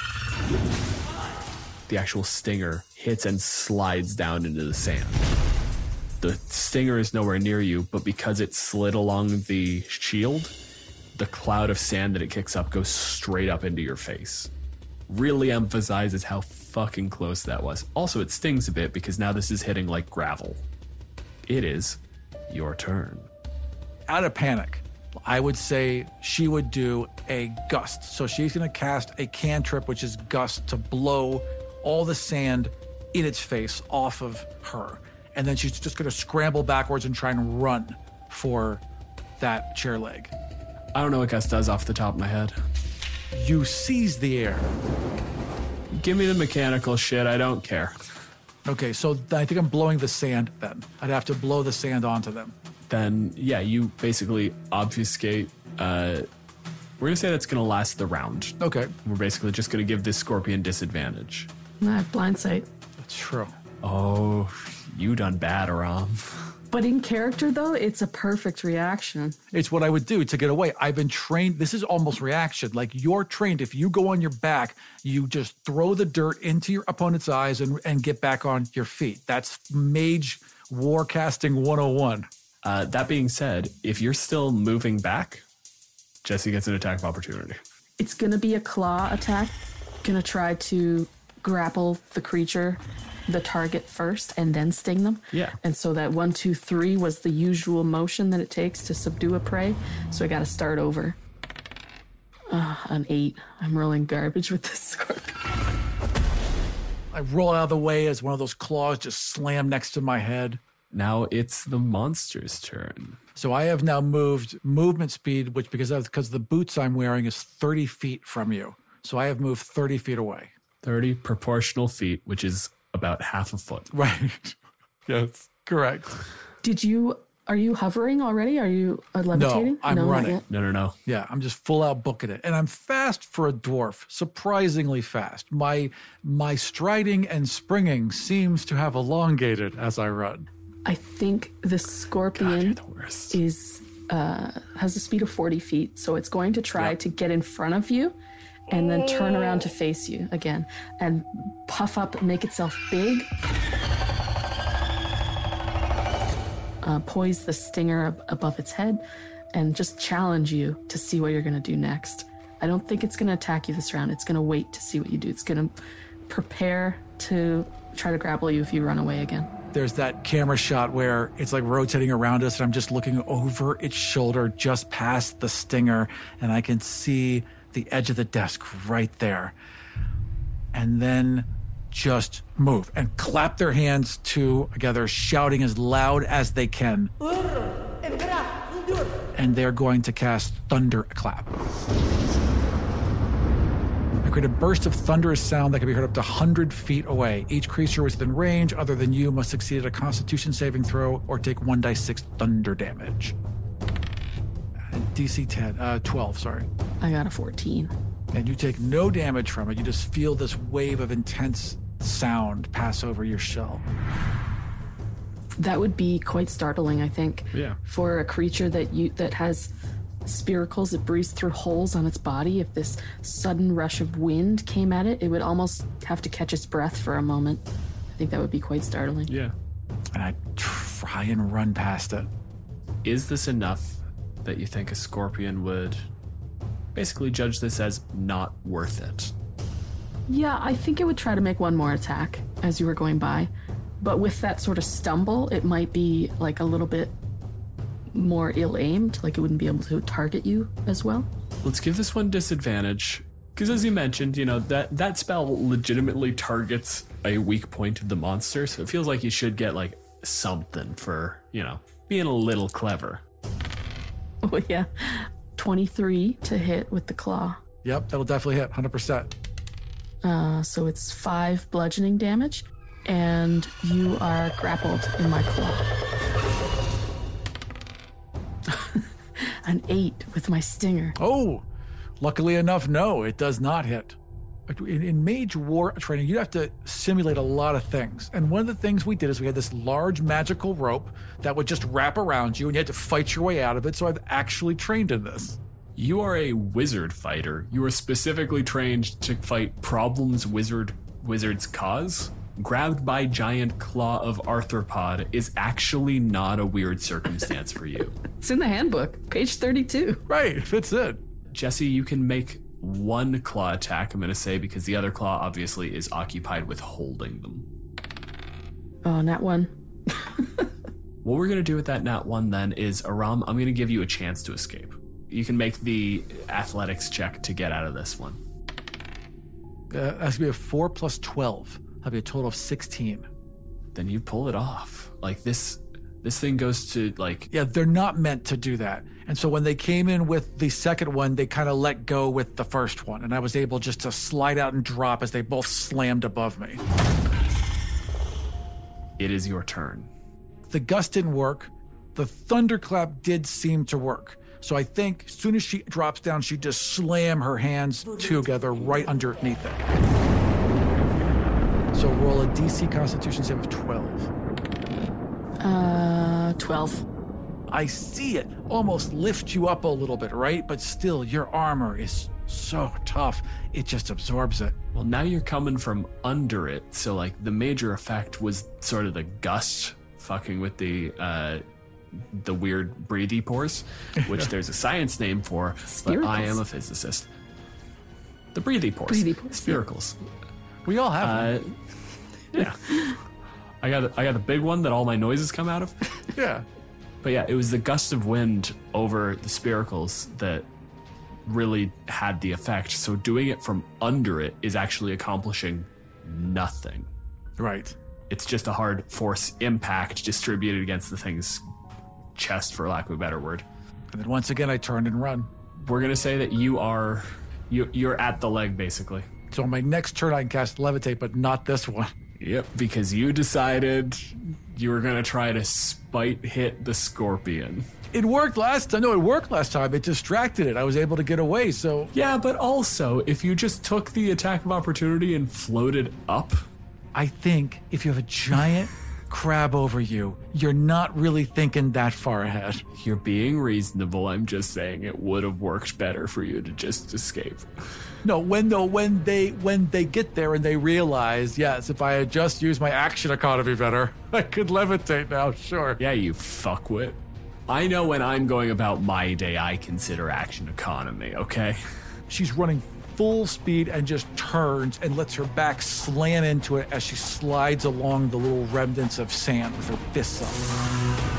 The actual stinger hits and slides down into the sand. The stinger is nowhere near you, but because it slid along the shield, the cloud of sand that it kicks up goes straight up into your face. Really emphasizes how fucking close that was. Also, it stings a bit because now this is hitting like gravel. It is your turn. Out of panic, I would say she would do a gust. So she's going to cast a cantrip, which is gust, to blow all the sand in its face off of her. And then she's just going to scramble backwards and try and run for that chair leg. I don't know what gust does off the top of my head. You seize the air. Give me the mechanical shit. I don't care. Okay, so I think I'm blowing the sand then. I'd have to blow the sand onto them. Then, yeah, you basically obfuscate. Uh, we're going to say that's going to last the round. Okay. We're basically just going to give this scorpion disadvantage. I have blind sight. That's true. Oh, you done bad, Aram. But in character, though, it's a perfect reaction. It's what I would do to get away. I've been trained. This is almost reaction. Like you're trained. If you go on your back, you just throw the dirt into your opponent's eyes and, and get back on your feet. That's Mage Warcasting one oh one. Uh, that being said, if you're still moving back, Jesse gets an attack of opportunity. It's going to be a claw attack. Going to try to grapple the creature, the target first, and then sting them. Yeah. And so that one, two, three was the usual motion that it takes to subdue a prey. So I got to start over. Uh, an eight. I'm rolling garbage with this scorpion. I roll out of the way as one of those claws just slam next to my head. Now it's the monster's turn. So I have now moved movement speed, which because of, because the boots I'm wearing is thirty feet from you. So I have moved thirty feet away. thirty proportional feet, which is about half a foot. Right. Yes. Correct. Did you, are you hovering already? Are you uh, levitating? No, I'm no, not running. yet? No, no, no. Yeah, I'm just full out booking it. And I'm fast for a dwarf, surprisingly fast. My my striding and springing seems to have elongated as I run. I think the God, scorpion you're the worst. is uh, has a speed of forty feet, so it's going to try to get in front of you and then turn around to face you again and puff up, make itself big, uh, poise the stinger ab- above its head, and just challenge you to see what you're going to do next. I don't think it's going to attack you this round. It's going to wait to see what you do. It's going to prepare to try to grapple you if you run away again. There's that camera shot where it's like rotating around us and I'm just looking over its shoulder just past the stinger and I can see the edge of the desk right there. And then just move and clap their hands together, shouting as loud as they can. And they're going to cast Thunderclap. I create a burst of thunderous sound that can be heard up to one hundred feet away. Each creature within range other than you must succeed at a Constitution saving throw or take one d six thunder damage. And D C ten, uh, twelve, sorry. I got a fourteen. And you take no damage from it. You just feel this wave of intense sound pass over your shell. That would be quite startling, I think. Yeah. For a creature that you that has spiracles that breathes through holes on its body, if this sudden rush of wind came at it, it would almost have to catch its breath for a moment. I think that would be quite startling. Yeah. And I try and run past it. Is this enough that you think a scorpion would basically judge this as not worth it? Yeah, I think it would try to make one more attack as you were going by. But with that sort of stumble, it might be like a little bit more ill-aimed, like it wouldn't be able to target you as well. Let's give this one disadvantage, because as you mentioned, you know, that, that spell legitimately targets a weak point of the monster, so it feels like you should get like something for, you know, being a little clever. Oh yeah, twenty-three to hit with the claw. Yep, that'll definitely hit, one hundred percent. Uh, so it's five bludgeoning damage, and you are grappled in my claw. An eight with my stinger. Oh, luckily enough, no, it does not hit. In, in Mage War training, you have to simulate a lot of things. And one of the things we did is we had this large magical rope that would just wrap around you and you had to fight your way out of it. So I've actually trained in this. You are a wizard fighter. You are specifically trained to fight problems wizard wizards cause. Grabbed by giant claw of arthropod is actually not a weird circumstance for you. It's in the handbook, page thirty-two. Right, fits in. Jesse, you can make one claw attack, I'm going to say, because the other claw obviously is occupied with holding them. Oh, nat one. What we're going to do with that nat one then is, Aram, I'm going to give you a chance to escape. You can make the athletics check to get out of this one. Uh, that's going to be a four plus twelve. That'll be a total of sixteen. Then you pull it off. Like this, this thing goes to like... Yeah, they're not meant to do that. And so when they came in with the second one, they kind of let go with the first one. And I was able just to slide out and drop as they both slammed above me. It is your turn. The gust didn't work. The thunderclap did seem to work. So I think as soon as she drops down, she just slam her hands together right underneath it. So roll a D C Constitution save of twelve. Uh, twelve. I see it almost lift you up a little bit, right? But still, your armor is so tough, it just absorbs it. Well, now you're coming from under it, so like the major effect was sort of the gust fucking with the uh, the weird breathy pores, which there's a science name for, but I am a physicist. The breathy pores. Breathy pores. Spiracles. We all have Uh, one. yeah. I got I got the big one that all my noises come out of. Yeah. But yeah, it was the gust of wind over the spiracles that really had the effect. So doing it from under it is actually accomplishing nothing. Right. It's just a hard force impact distributed against the thing's chest, for lack of a better word. And then once again, I turned and run. We're going to say that you are, you, you're at the leg, basically. So on my next turn, I can cast Levitate, but not this one. Yep, because you decided you were going to try to spite hit the scorpion. It worked last time. No, it worked last time. It distracted it. I was able to get away, so... Yeah, but also, if you just took the attack of opportunity and floated up... I think if you have a giant crab over you, you're not really thinking that far ahead. You're being reasonable. I'm just saying it would have worked better for you to just escape. No, when no, when they when they get there and they realize, yes, if I had just used my action economy better, I could levitate now, sure. Yeah, you fuckwit. I know when I'm going about my day, I consider action economy, okay? She's running full speed and just turns and lets her back slam into it as she slides along the little remnants of sand with her fists up.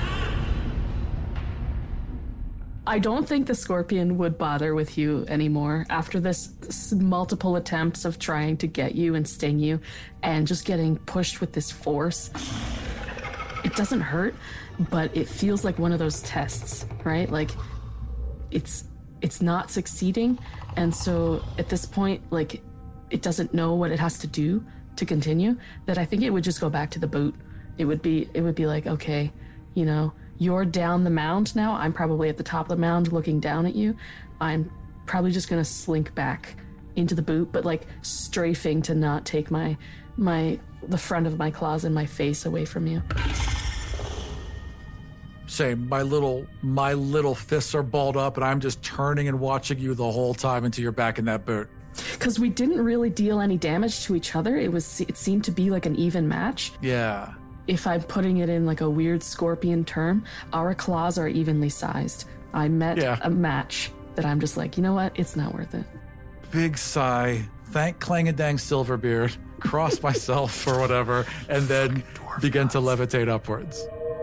I don't think the scorpion would bother with you anymore after this s- multiple attempts of trying to get you and sting you and just getting pushed with this force. It doesn't hurt, but it feels like one of those tests, right? Like it's it's not succeeding, and so at this point, like it doesn't know what it has to do to continue, that I think it would just go back to the boot. It would be it would be like, okay, you know, you're down the mound now. I'm probably at the top of the mound looking down at you. I'm probably just going to slink back into the boot, but like strafing to not take my my the front of my claws and my face away from you. Same. My little my little fists are balled up, and I'm just turning and watching you the whole time until you're back in that boot. Because we didn't really deal any damage to each other. It was it seemed to be like an even match. Yeah. If I'm putting it in like a weird scorpion term, our claws are evenly sized. I met Yeah. a match that I'm just like, you know what? It's not worth it. Big sigh. Thank Clang-a-Dang Silverbeard. Cross myself or whatever, and then begin to levitate upwards.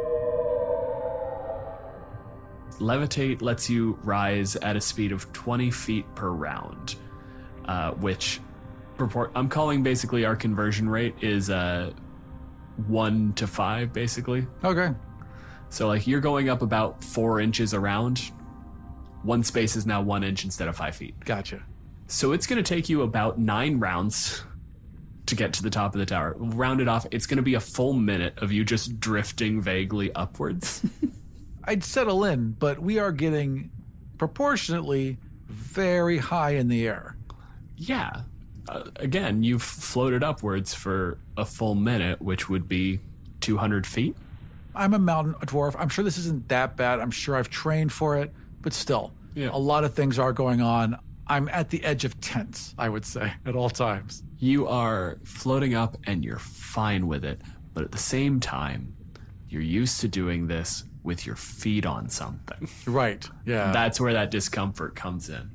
Levitate lets you rise at a speed of twenty feet per round, uh, which purport, I'm calling basically our conversion rate is uh, one to five, basically. Okay. So like you're going up about four inches around. One space is now one inch instead of five feet. Gotcha. So it's going to take you about nine rounds to get to the top of the tower. Round it off, it's going to be a full minute of you just drifting vaguely upwards. I'd settle in, but we are getting proportionately very high in the air. Yeah. Uh, again, you've floated upwards for a full minute, which would be two hundred feet. I'm a mountain dwarf. I'm sure this isn't that bad. I'm sure I've trained for it, but still, Yeah. a lot of things are going on. I'm at the edge of tense, I would say, at all times. You are floating up and you're fine with it, but at the same time, you're used to doing this with your feet on something. Right, yeah. That's where that discomfort comes in.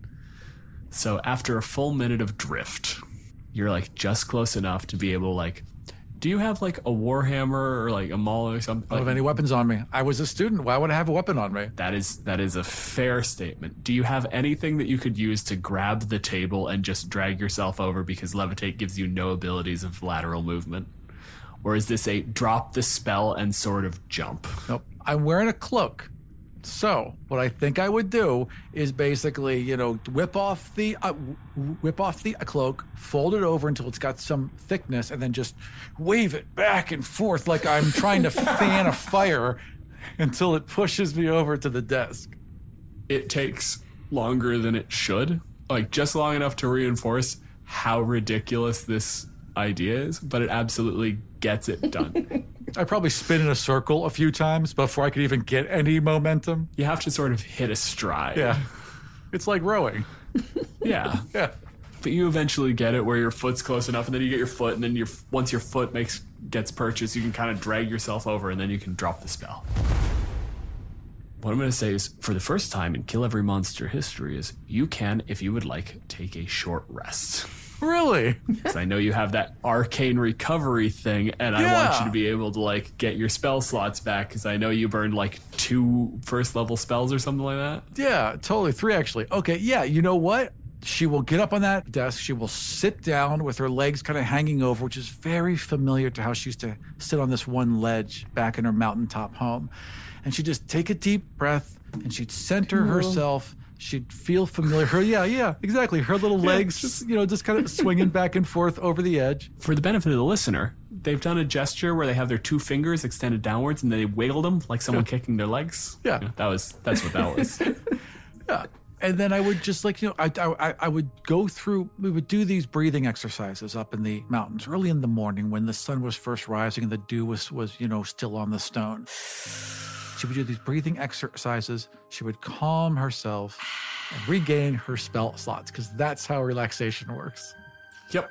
So after a full minute of drift, you're like just close enough to be able to like, do you have like a warhammer or like a maul or something? I don't have any weapons on me. I was a student. Why would I have a weapon on me? That is that is a fair statement. Do you have anything that you could use to grab the table and just drag yourself over because levitate gives you no abilities of lateral movement? Or is this a drop the spell and sort of jump? Nope. I'm wearing a cloak. So what I think I would do is basically, you know, whip off the uh, whip off the cloak, fold it over until it's got some thickness, and then just wave it back and forth like I'm trying to fan a fire until it pushes me over to the desk. It takes longer than it should, like just long enough to reinforce how ridiculous this idea is, but it absolutely gets it done. I probably spin in a circle a few times before I could even get any momentum. You have to sort of hit a stride. Yeah. It's like rowing. Yeah. Yeah. But you eventually get it where your foot's close enough, and then you get your foot, and then your once your foot makes gets purchased, you can kind of drag yourself over, and then you can drop the spell. What I'm going to say is, for the first time in Kill Every Monster history, is you can, if you would like, take a short rest. Really? Because I know you have that arcane recovery thing, and I Yeah. want you to be able to like get your spell slots back, because I know you burned like two first level spells or something like that. Yeah, totally. Three, actually. Okay, yeah, you know what? She will get up on that desk. She will sit down with her legs kind of hanging over, which is very familiar to how she used to sit on this one ledge back in her mountaintop home. And she'd just take a deep breath and she'd center Whoa. herself. She'd feel familiar. Her, yeah, yeah, exactly. Her little legs just, you know, just kind of swinging back and forth over the edge. For the benefit of the listener, they've done a gesture where they have their two fingers extended downwards and they wiggle them like someone yeah. kicking their legs. Yeah. yeah. That was, that's what that was. Yeah. And then I would just like, you know, I, I I would go through, we would do these breathing exercises up in the mountains early in the morning when the sun was first rising and the dew was, was you know, still on the stone. She would do these breathing exercises. She would calm herself and regain her spell slots because that's how relaxation works. Yep.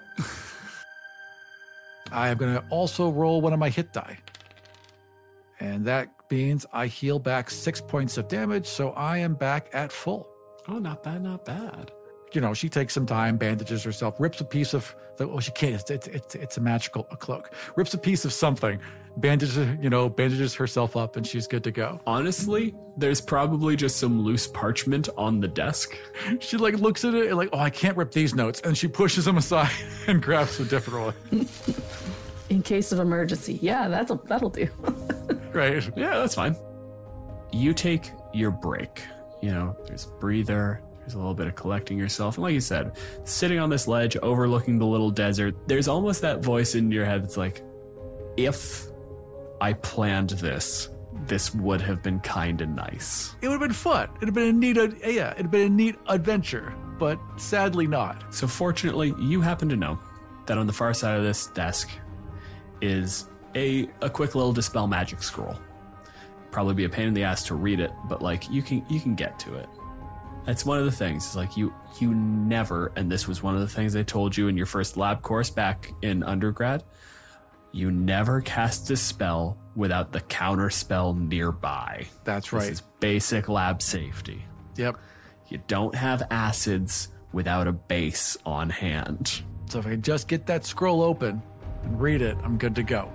I am going to also roll one of my hit die. And that means I heal back six points of damage, so I am back at full. Oh, not bad, not bad. You know, she takes some time, bandages herself, rips a piece of, the, oh, she can't, it's, it's, it's, it's a magical a cloak, rips a piece of something, bandages, you know, bandages herself up, and she's good to go. Honestly, there's probably just some loose parchment on the desk. She like looks at it and like, oh, I can't rip these notes. And she pushes them aside and grabs a different one. In case of emergency. Yeah, that's a, that'll do. Right. Yeah, that's fine. You take your break. You know, there's a breather, there's a little bit of collecting yourself. And like you said, sitting on this ledge overlooking the little desert, there's almost that voice in your head that's like, if I planned this, this would have been kind of nice. It would have been fun. It'd have been a neat, yeah, it'd have been a neat adventure, but sadly not. So fortunately, you happen to know that on the far side of this desk is a, a quick little dispel magic scroll. Probably be a pain in the ass to read it, but like you can you can get to it. That's one of the things. It's like you you never, and this was one of the things they told you in your first lab course back in undergrad, you never cast a spell without the counter spell nearby. That's right. This is basic lab safety. Yep. You don't have acids without a base on hand. So if I can just get that scroll open and read it, I'm good to go.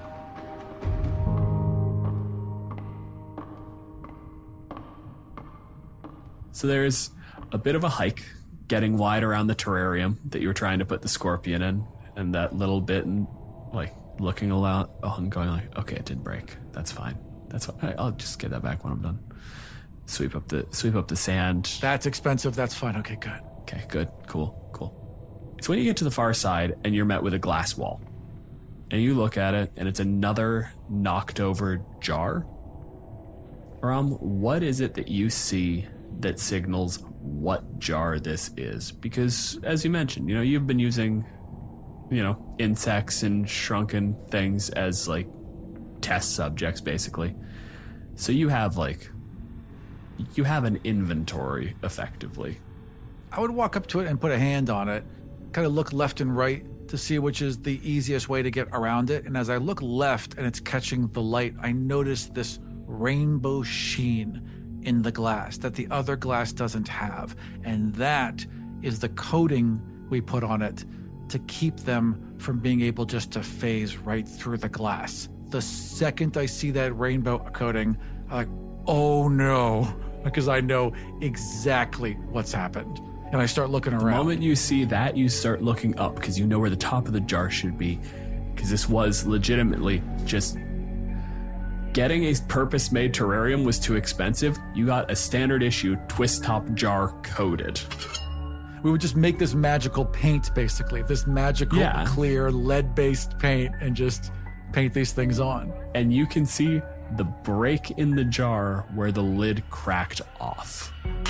So there's a bit of a hike getting wide around the terrarium that you were trying to put the scorpion in, and that little bit and like looking around, oh, I'm going like, okay, it didn't break. That's fine. That's fine. I'll just get that back when I'm done. Sweep up the sweep up the sand. That's expensive. That's fine. Okay, good. Okay, good. Cool. Cool. So when you get to the far side and you're met with a glass wall, and you look at it and it's another knocked over jar. Ram, what is it that you see that signals what jar this is? Because as you mentioned, you know, you've been using, you know, insects and shrunken things as like test subjects, basically. So you have like, you have an inventory effectively. I would walk up to it and put a hand on it, kind of look left and right to see which is the easiest way to get around it. And as I look left and it's catching the light, I notice this rainbow sheen in the glass that the other glass doesn't have. And that is the coating we put on it to keep them from being able just to phase right through the glass. The second I see that rainbow coating, I'm like, oh no, because I know exactly what's happened. And I start looking around. The moment you see that, you start looking up because you know where the top of the jar should be. Because this was legitimately just getting a purpose-made terrarium was too expensive. You got a standard issue twist top jar coated. We would just make this magical paint, basically. This magical, yeah. clear, lead-based paint and just paint these things on. And you can see the break in the jar where the lid cracked off.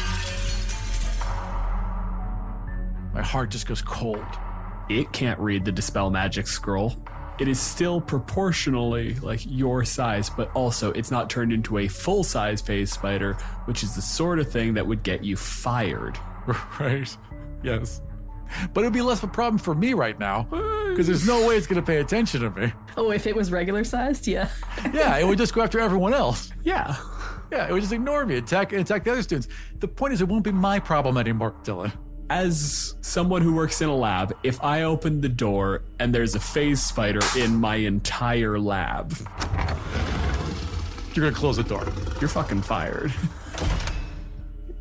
My heart just goes cold. It can't read the Dispel Magic scroll. It is still proportionally like your size, but also it's not turned into a full-size phase spider, which is the sort of thing that would get you fired. Right. Yes. But it'd be less of a problem for me right now, because there's no way it's going to pay attention to me. Oh, if it was regular sized? Yeah. Yeah, it would just go after everyone else. Yeah. Yeah, it would just ignore me, attack, attack the other students. The point is, it won't be my problem anymore, Dylan. As someone who works in a lab, if I open the door and there's a phase spider in my entire lab, you're going to close the door. You're fucking fired.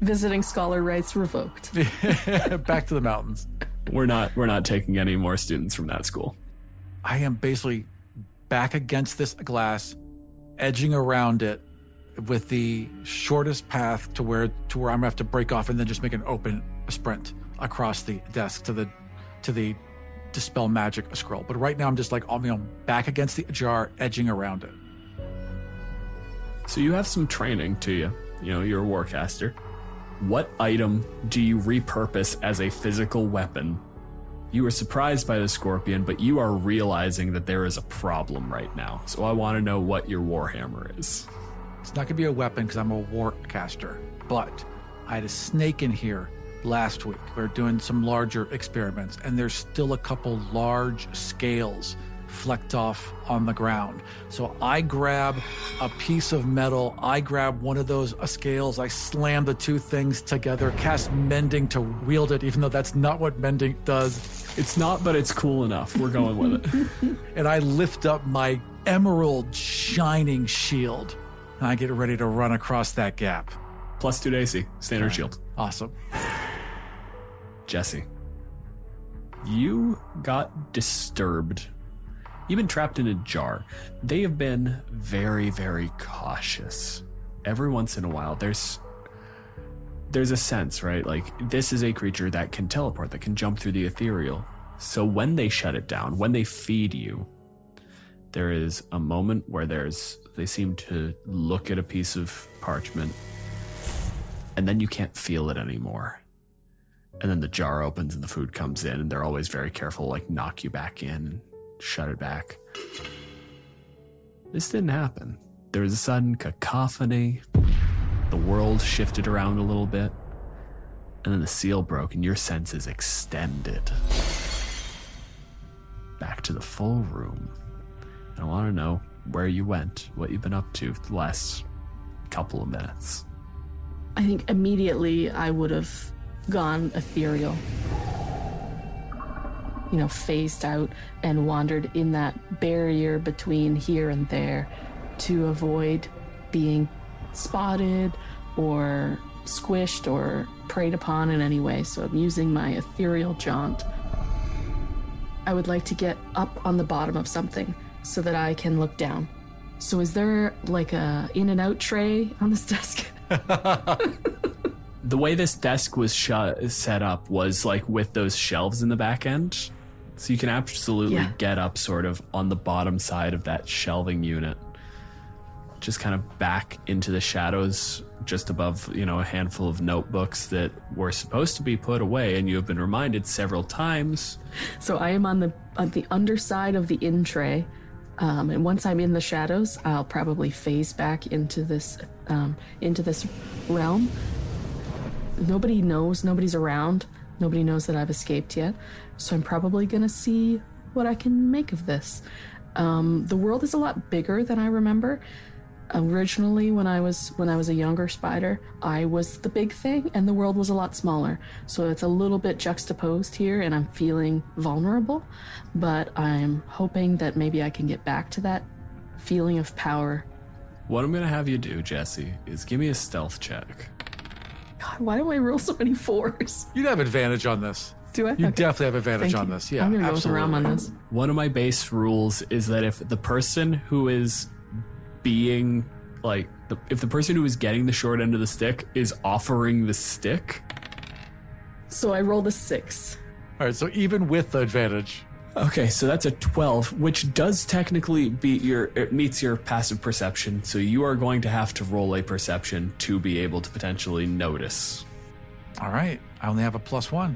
Visiting scholar rights revoked. Back to the mountains. We're not we're not taking any more students from that school. I am basically back against this glass, edging around it with the shortest path to where to where I'm gonna have to break off and then just make an open sprint across the desk to the to the dispel magic scroll. But right now I'm just like, you know, back against the jar, edging around it. So you have some training to you. You know, you're a warcaster. What item do you repurpose as a physical weapon? You were surprised by the scorpion, but you are realizing that there is a problem right now. So I want to know what your warhammer is. It's not going to be a weapon because I'm a warcaster, but I had a snake in here last week. We were doing some larger experiments, and there's still a couple large scales flecked off on the ground. So I grab a piece of metal, I grab one of those uh, scales, I slam the two things together, cast mending to wield it, even though that's not what mending does. It's not, but it's cool enough. We're going with it. And I lift up my emerald shining shield, and I get ready to run across that gap. Plus two to A C, standard Okay. shield. Awesome. Jesse, you got disturbed. You've been trapped in a jar. They have been very, very cautious. Every once in a while, there's there's a sense, right? Like, this is a creature that can teleport, that can jump through the ethereal. So when they shut it down, when they feed you, there is a moment where there's they seem to look at a piece of parchment, and then you can't feel it anymore. And then the jar opens and the food comes in, and they're always very careful, like knock you back in, shut it back. This didn't happen. There was a sudden cacophony. The world shifted around a little bit. And then the seal broke and your senses extended back to the full room. And I want to know where you went, what you've been up to the last couple of minutes. I think immediately I would have gone ethereal. You know, phased out and wandered in that barrier between here and there to avoid being spotted or squished or preyed upon in any way. So I'm using my ethereal jaunt. I would like to get up on the bottom of something so that I can look down. So is there like a in and out tray on this desk? The way this desk was shut, set up was like with those shelves in the back end. So you can absolutely Yeah. get up sort of on the bottom side of that shelving unit. Just kind of back into the shadows just above, you know, a handful of notebooks that were supposed to be put away, and you have been reminded several times. So I am on the on the underside of the in tray, um, and once I'm in the shadows, I'll probably phase back into this um, into this realm. Nobody knows, nobody's around, nobody knows that I've escaped yet, so I'm probably gonna see what I can make of this. Um, the world is a lot bigger than I remember. Originally, when I was when I was a younger spider, I was the big thing, and the world was a lot smaller. So it's a little bit juxtaposed here, and I'm feeling vulnerable. But I'm hoping that maybe I can get back to that feeling of power. What I'm going to have you do, Jesse, is give me a stealth check. God, why do I roll so many fours? You'd have advantage on this. Do I? You Okay. definitely have advantage Thank on you. this. Yeah, I'm gonna go with absolutely. Ram on this. One of my base rules is that if the person who is being, like, the, if the person who is getting the short end of the stick is offering the stick. So I rolled a six. All right, so even with the advantage, Okay, so that's a twelve, which does technically beat your, it meets your passive perception. So you are going to have to roll a perception to be able to potentially notice. all right, I only have a plus one.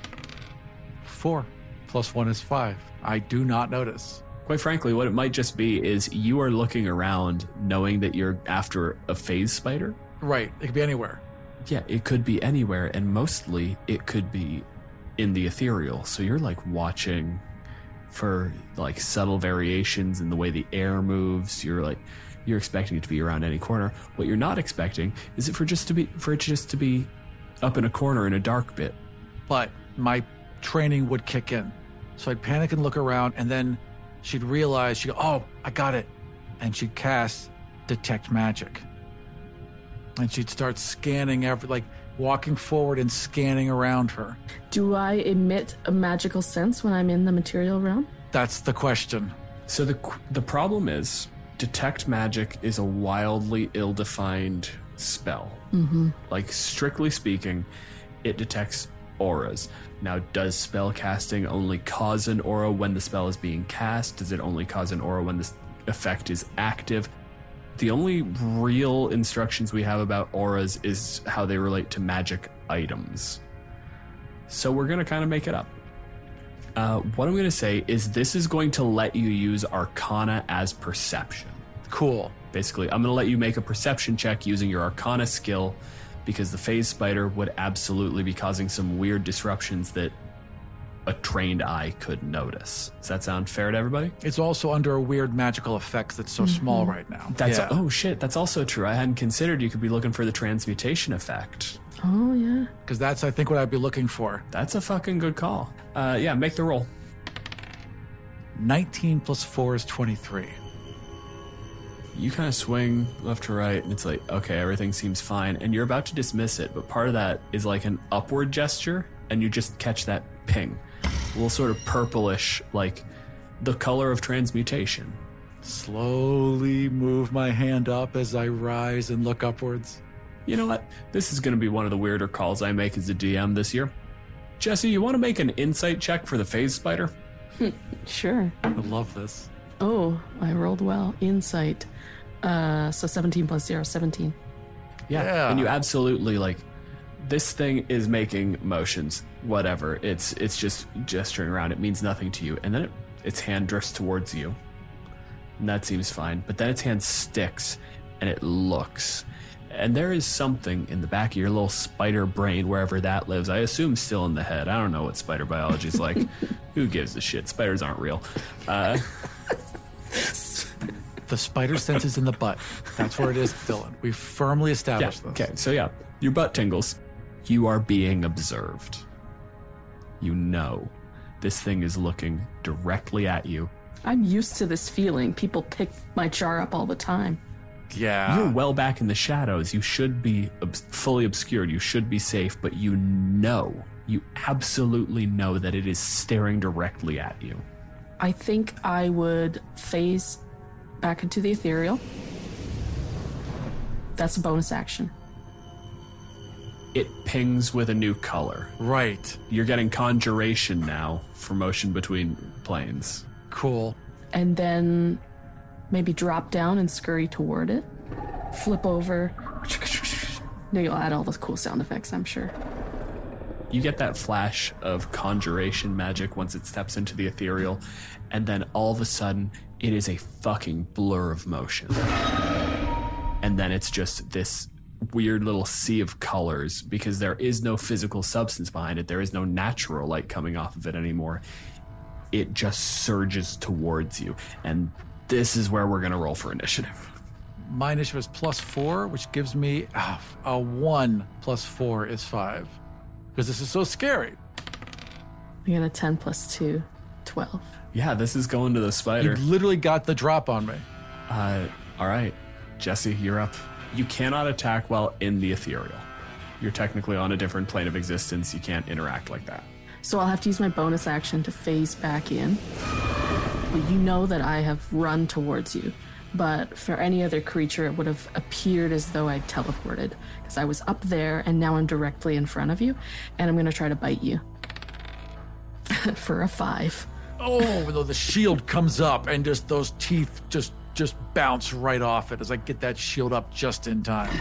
Four. Plus one is five. I do not notice. Quite frankly, what it might just be is you are looking around knowing that you're after a phase spider. Right, it could be anywhere. Yeah, it could be anywhere, and mostly it could be in the ethereal. So you're like watching for like subtle variations in the way the air moves. You're like you're expecting it to be around any corner. What you're not expecting is it for just to be for it just to be up in a corner in a dark bit. But my training would kick in. So I'd panic and look around, and then she'd realize, she'd go, oh, I got it. And she'd cast Detect Magic. And she'd start scanning, every, like walking forward and scanning around her. Do I emit a magical sense when I'm in the material realm? That's the question. So the the problem is, detect magic is a wildly ill-defined spell. Mm-hmm. Like, strictly speaking, it detects auras. Now, does spell casting only cause an aura when the spell is being cast? Does it only cause an aura when the effect is active? The only real instructions we have about auras is how they relate to magic items. So we're going to kind of make it up. Uh, what I'm going to say is this is going to let you use Arcana as perception. Cool. Basically, I'm going to let you make a perception check using your Arcana skill, because the phase spider would absolutely be causing some weird disruptions that a trained eye could notice. Does that sound fair to everybody? It's also under a weird magical effect that's so mm-hmm. small right now. That's yeah. Oh shit, that's also true. I hadn't considered you could be looking for the transmutation effect. Oh yeah. Because that's, I think, what I'd be looking for. That's a fucking good call. Uh, yeah, make the roll. nineteen plus four is twenty-three. You kind of swing left to right, and it's like, okay, everything seems fine, and you're about to dismiss it, but part of that is like an upward gesture, and you just catch that ping. A little sort of purplish, like the color of transmutation. Slowly move my hand up as I rise and look upwards. You know what? This is going to be one of the weirder calls I make as a D M this year. Jesse, you want to make an insight check for the phase spider? Sure. I love this. Oh, I rolled well. Insight. Uh, so seventeen plus zero, seventeen. Yeah. yeah. And you absolutely, like, this thing is making motions, whatever. It's it's just gesturing around. It means nothing to you. And then it, its hand drifts towards you. And that seems fine. But then its hand sticks, and it looks. And there is something in the back of your little spider brain, wherever that lives. I assume still in the head. I don't know what spider biology is like. Who gives a shit? Spiders aren't real. Uh... The spider sense is in the butt. That's where it is, Dylan. We've firmly established yeah, this. Okay, so yeah, your butt tingles. You are being observed. You know this thing is looking directly at you. I'm used to this feeling. People pick my jar up all the time. Yeah. You're well back in the shadows. You should be ob- fully obscured. You should be safe, but you know, you absolutely know that it is staring directly at you. I think I would phase back into the ethereal. That's a bonus action. It pings with a new color. Right. You're getting conjuration now for motion between planes. Cool. And then maybe drop down and scurry toward it. Flip over. No, you'll add all those cool sound effects, I'm sure. You get that flash of conjuration magic once it steps into the ethereal, and then all of a sudden, it is a fucking blur of motion. And then it's just this weird little sea of colors, because there is no physical substance behind it. There is no natural light coming off of it anymore. It just surges towards you. And this is where we're going to roll for initiative. My initiative is plus four, which gives me uh, a one plus four is five. Because this is so scary. I got a ten plus two, twelve. Yeah, this is going to the spider. You literally got the drop on me. Uh, all right, Jesse, you're up. You cannot attack while in the ethereal. You're technically on a different plane of existence. You can't interact like that. So I'll have to use my bonus action to phase back in. But you know that I have run towards you. But for any other creature, it would have appeared as though I teleported. Because I was up there, and now I'm directly in front of you. And I'm going to try to bite you. For a five. Oh, though the shield comes up, and just those teeth just, just bounce right off it as I get that shield up just in time.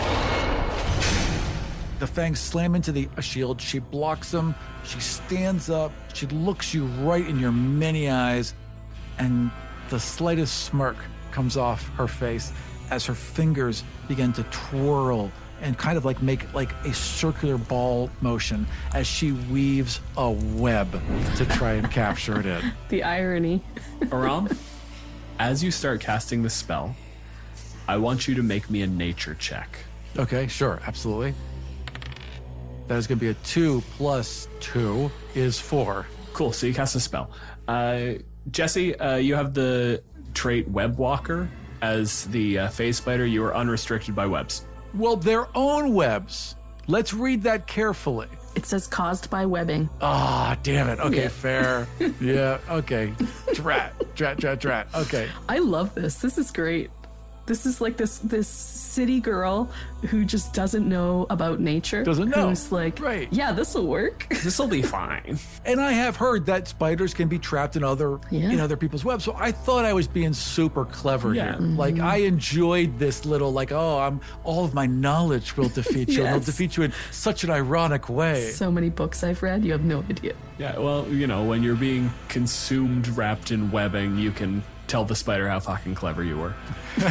The fangs slam into the shield. She blocks them. She stands up. She looks you right in your many eyes. And the slightest smirk comes off her face as her fingers begin to twirl and kind of like make like a circular ball motion as she weaves a web to try and capture it in. The irony. Aram, as you start casting the spell, I want you to make me a nature check. Okay, sure, absolutely. That is going to be a two plus two is four. Cool, so you cast a spell. Uh, Jesse, uh, you have the trait Web Walker. As the uh, phase spider, you are unrestricted by webs. Well, their own webs. Let's read that carefully. It says caused by webbing. Ah, oh, damn it. Okay, Yeah. fair. Yeah, okay. Drat, drat, drat, drat. Okay. I love this. This is great. This is like this this city girl who just doesn't know about nature. Doesn't know. Who's like, Right. yeah, this will work. This'll be fine. And I have heard that spiders can be trapped in other Yeah. in other people's webs. So I thought I was being super clever Yeah. here. Mm-hmm. Like I enjoyed this little like, oh, I'm all of my knowledge will defeat you. And I'll Yes. defeat you in such an ironic way. So many books I've read, you have no idea. Yeah, well, you know, when you're being consumed, wrapped in webbing, you can tell the spider how fucking clever you were.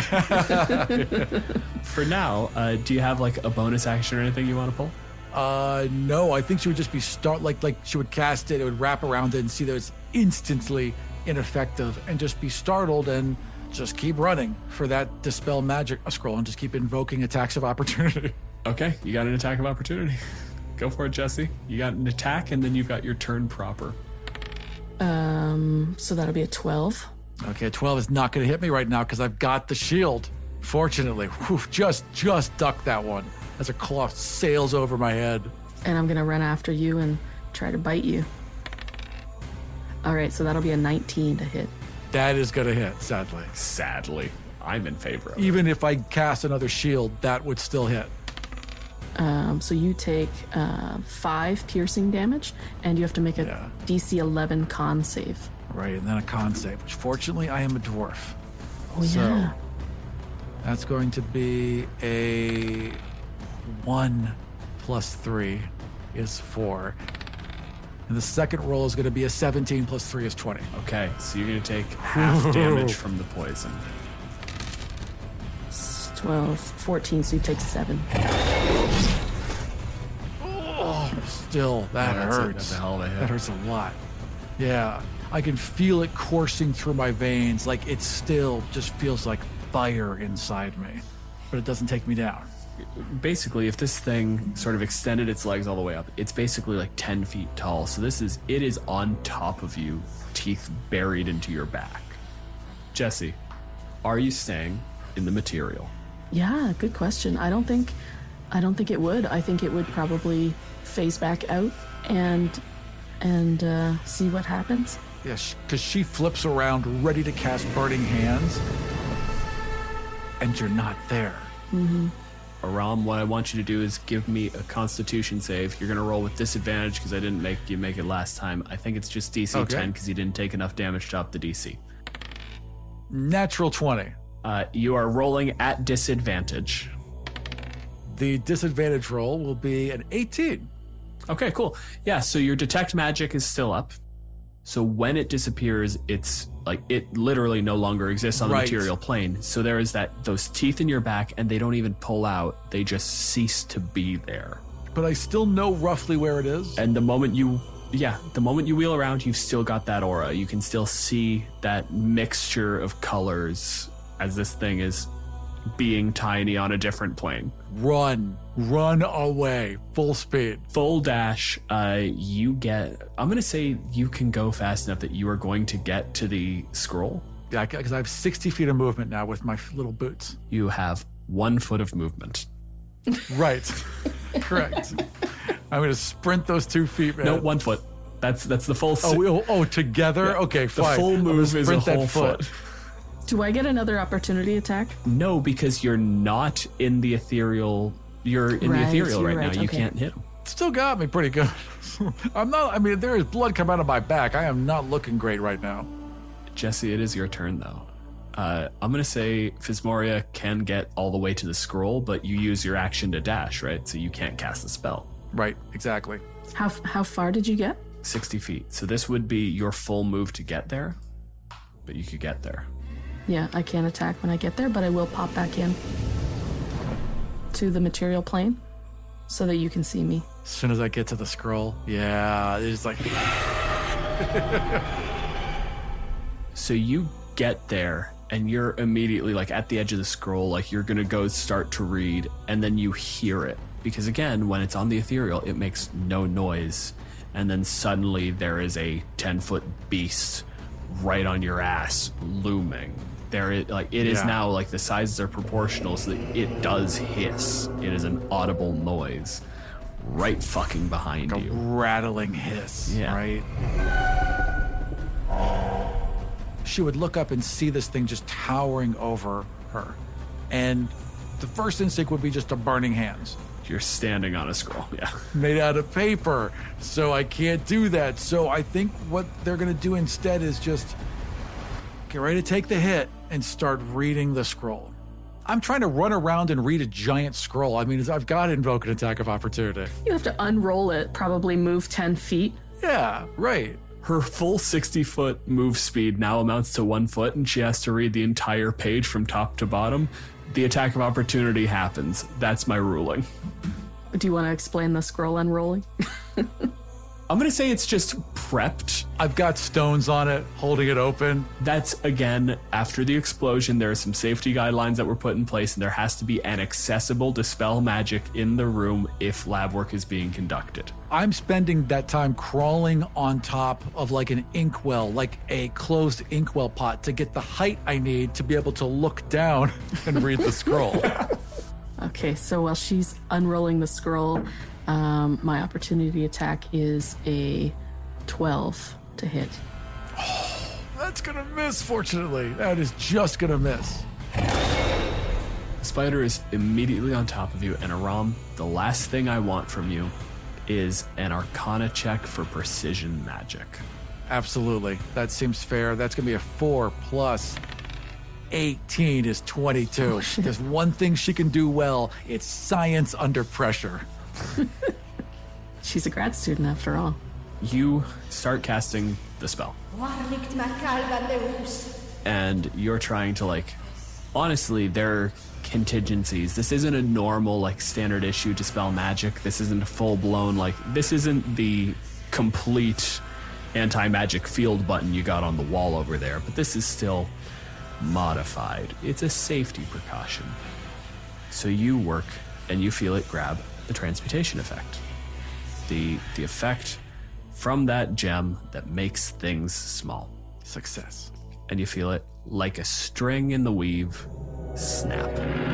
For now, uh, do you have like a bonus action or anything you want to pull? Uh no, I think she would just be start like like she would cast it, it would wrap around it and see that it's instantly ineffective and just be startled and just keep running for that dispel magic scroll and just keep invoking attacks of opportunity. Okay, you got an attack of opportunity. Go for it, Jesse. You got an attack, and then you've got your turn proper. Um, so that'll be a twelve. Okay, twelve is not going to hit me right now because I've got the shield. Fortunately, whew, just just duck that one as a claw sails over my head. And I'm gonna run after you and try to bite you. All right, so that'll be a nineteen to hit. That is going to hit, sadly. Sadly, I'm in favor of it. Even if I cast another shield, that would still hit. Um, so you take uh, five piercing damage, and you have to make a Yeah. D C eleven con save. Right, and then a con save, which fortunately I am a dwarf. Oh So- yeah. That's going to be a one plus three is four. And the second roll is going to be a seventeen plus three is twenty. Okay, so you're going to take half damage from the poison. It's twelve, fourteen, so you take seven. Still, that Oh, that's a- hurts. that's a hell of a hit. That hurts a lot. Yeah, I can feel it coursing through my veins. Like it still just feels like fire inside me, but it doesn't take me down. Basically, if this thing sort of extended its legs all the way up, it's basically like ten feet tall. So this is, it is on top of you, teeth buried into your back. Jesse, are you staying in the material? Yeah, good question. I don't think, I don't think it would. I think it would probably phase back out and and uh, see what happens. Yeah, because she flips around, ready to cast Burning Hands, and you're not there. Aram, what I want you to do is give me a Constitution save. You're going to roll with disadvantage because I didn't make you make it last time. I think it's just D C Okay. ten because you didn't take enough damage to up the D C. Natural twenty. Uh, you are rolling at disadvantage. The disadvantage roll will be an eighteen. Okay, cool. Yeah, so your detect magic is still up. So when it disappears, it's like it literally no longer exists on the Right. material plane. So there is that those teeth in your back, and they don't even pull out. They just cease to be there. But I still know roughly where it is. And the moment you, yeah, the moment you wheel around, you've still got that aura. You can still see that mixture of colors as this thing is being tiny on a different plane. Run. Run away. Full speed. Full dash, uh, you get, I'm going to say you can go fast enough that you are going to get to the scroll. Yeah, because I have sixty feet of movement now with my f- little boots. You have one foot of movement. Right. Correct. I'm going to sprint those two feet, man. No, one foot. That's that's the full. Oh, oh, oh, together? Okay, the fine. full I'm gonna move is a sprint that whole foot. Do I get another opportunity attack? No, because you're not in the ethereal. You're in Right, the ethereal you're right, right, now. You okay. can't hit him. Still got me pretty good. I'm not, I mean, there is blood coming out of my back. I am not looking great right now. Jesse, it is your turn though. Uh, I'm gonna say Physmoria can get all the way to the scroll, but you use your action to dash, right? So you can't cast the spell. Right, exactly. How how far did you get? sixty feet. So this would be your full move to get there, but you could get there. Yeah, I can't attack when I get there, but I will pop back in to the material plane so that you can see me. As soon as I get to the scroll, yeah, it's like, So you get there and you're immediately like at the edge of the scroll, like you're gonna go start to read, and then you hear it. Because again, when it's on the ethereal, it makes no noise. And then suddenly there is a ten foot beast right on your ass looming. There is like it is Yeah. now like the sizes are proportional, so that it does hiss. It is an audible noise right fucking behind A you. rattling hiss, Yeah. right? She would look up and see this thing just towering over her. And the first instinct would be just a burning hands. You're standing on a scroll, yeah. Made out of paper, so I can't do that. So I think what they're gonna do instead is just get ready to take the hit and start reading the scroll. I'm trying to run around and read a giant scroll. I mean, I've got to invoke an attack of opportunity. You have to unroll it, probably move ten feet. Yeah, right. Her full sixty foot move speed now amounts to one foot, and she has to read the entire page from top to bottom. The attack of opportunity happens. That's my ruling. Do you want to explain the scroll unrolling? I'm going to say it's just prepped. I've got stones on it, holding it open. That's, again, after the explosion, there are some safety guidelines that were put in place, and there has to be an accessible dispel magic in the room if lab work is being conducted. I'm spending that time crawling on top of like an inkwell, like a closed inkwell pot, to get the height I need to be able to look down and read the scroll. Okay, so while she's unrolling the scroll, um, my opportunity attack is a twelve to hit. That's gonna miss, fortunately. That is just gonna miss. The spider is immediately on top of you, and Aram, the last thing I want from you is an Arcana check for precision magic. Absolutely. That seems fair. That's gonna be a four plus eighteen is twenty-two. There's one thing she can do well. It's science under pressure. She's a grad student after all. You start casting the spell, and you're trying to, like, honestly, there are contingencies. This isn't a normal, like, standard issue dispel magic. This isn't a full-blown, like, this isn't the complete anti-magic field button you got on the wall over there, but this is still modified. It's a safety precaution. So you work, and you feel it grab the transmutation effect. The the effect from that gem that makes things small. Success. And you feel it like a string in the weave snap.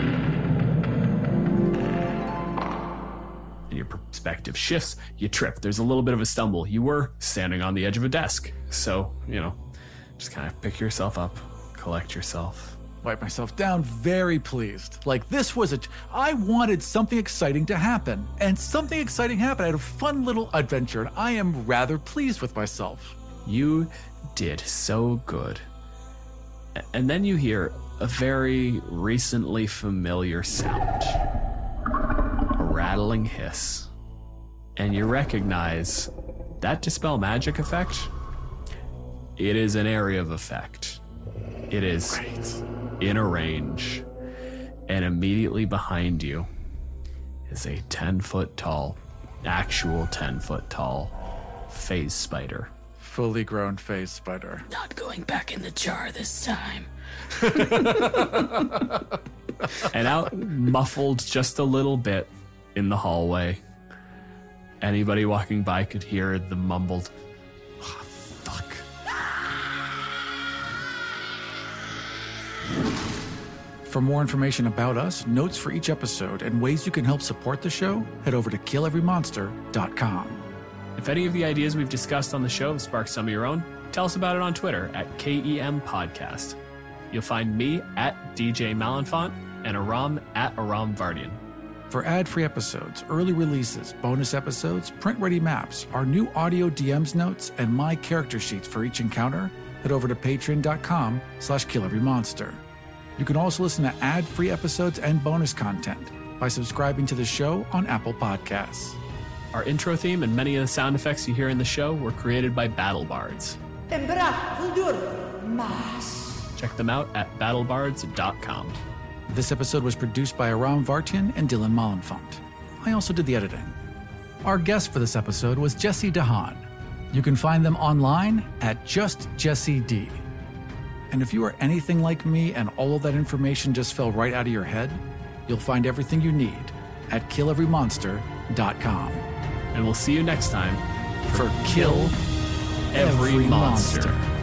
And your perspective shifts, you trip. There's a little bit of a stumble. You were standing on the edge of a desk. So, you know, just kind of pick yourself up, collect yourself. Wipe myself down, very pleased. Like, this was a. I wanted something exciting to happen, and something exciting happened. I had a fun little adventure, and I am rather pleased with myself. You did so good. And then you hear a very recently familiar sound, a rattling hiss, and you recognize that dispel magic effect. It is an area of effect. It is Great. in a range, and immediately behind you is a ten foot tall, actual ten foot tall phase spider. Fully grown phase spider. Not going back in the jar this time. And out, muffled just a little bit in the hallway, anybody walking by could hear the mumbled, "Oh, fuck." For more information about us, notes for each episode, and ways you can help support the show, head over to kill every monster dot com. If any of the ideas we've discussed on the show have sparked some of your own, tell us about it on Twitter at K E M Podcast. You'll find me at D J Malenfant and Aram at Aram Vardian. For ad-free episodes, early releases, bonus episodes, print-ready maps, our new audio D Ms notes, and my character sheets for each encounter, head over to patreon.com slash kill-every-monster. You can also listen to ad-free episodes and bonus content by subscribing to the show on Apple Podcasts. Our intro theme and many of the sound effects you hear in the show were created by Battle Bards. Check them out at battle bards dot com. This episode was produced by Aram Vartian and Dylan Malenfant. I also did the editing. Our guest for this episode was Jessie DeHaan. You can find them online at Just Jessie D. And if you are anything like me and all of that information just fell right out of your head, you'll find everything you need at kill every monster dot com. And we'll see you next time For Kill Every Every Monster. Monster.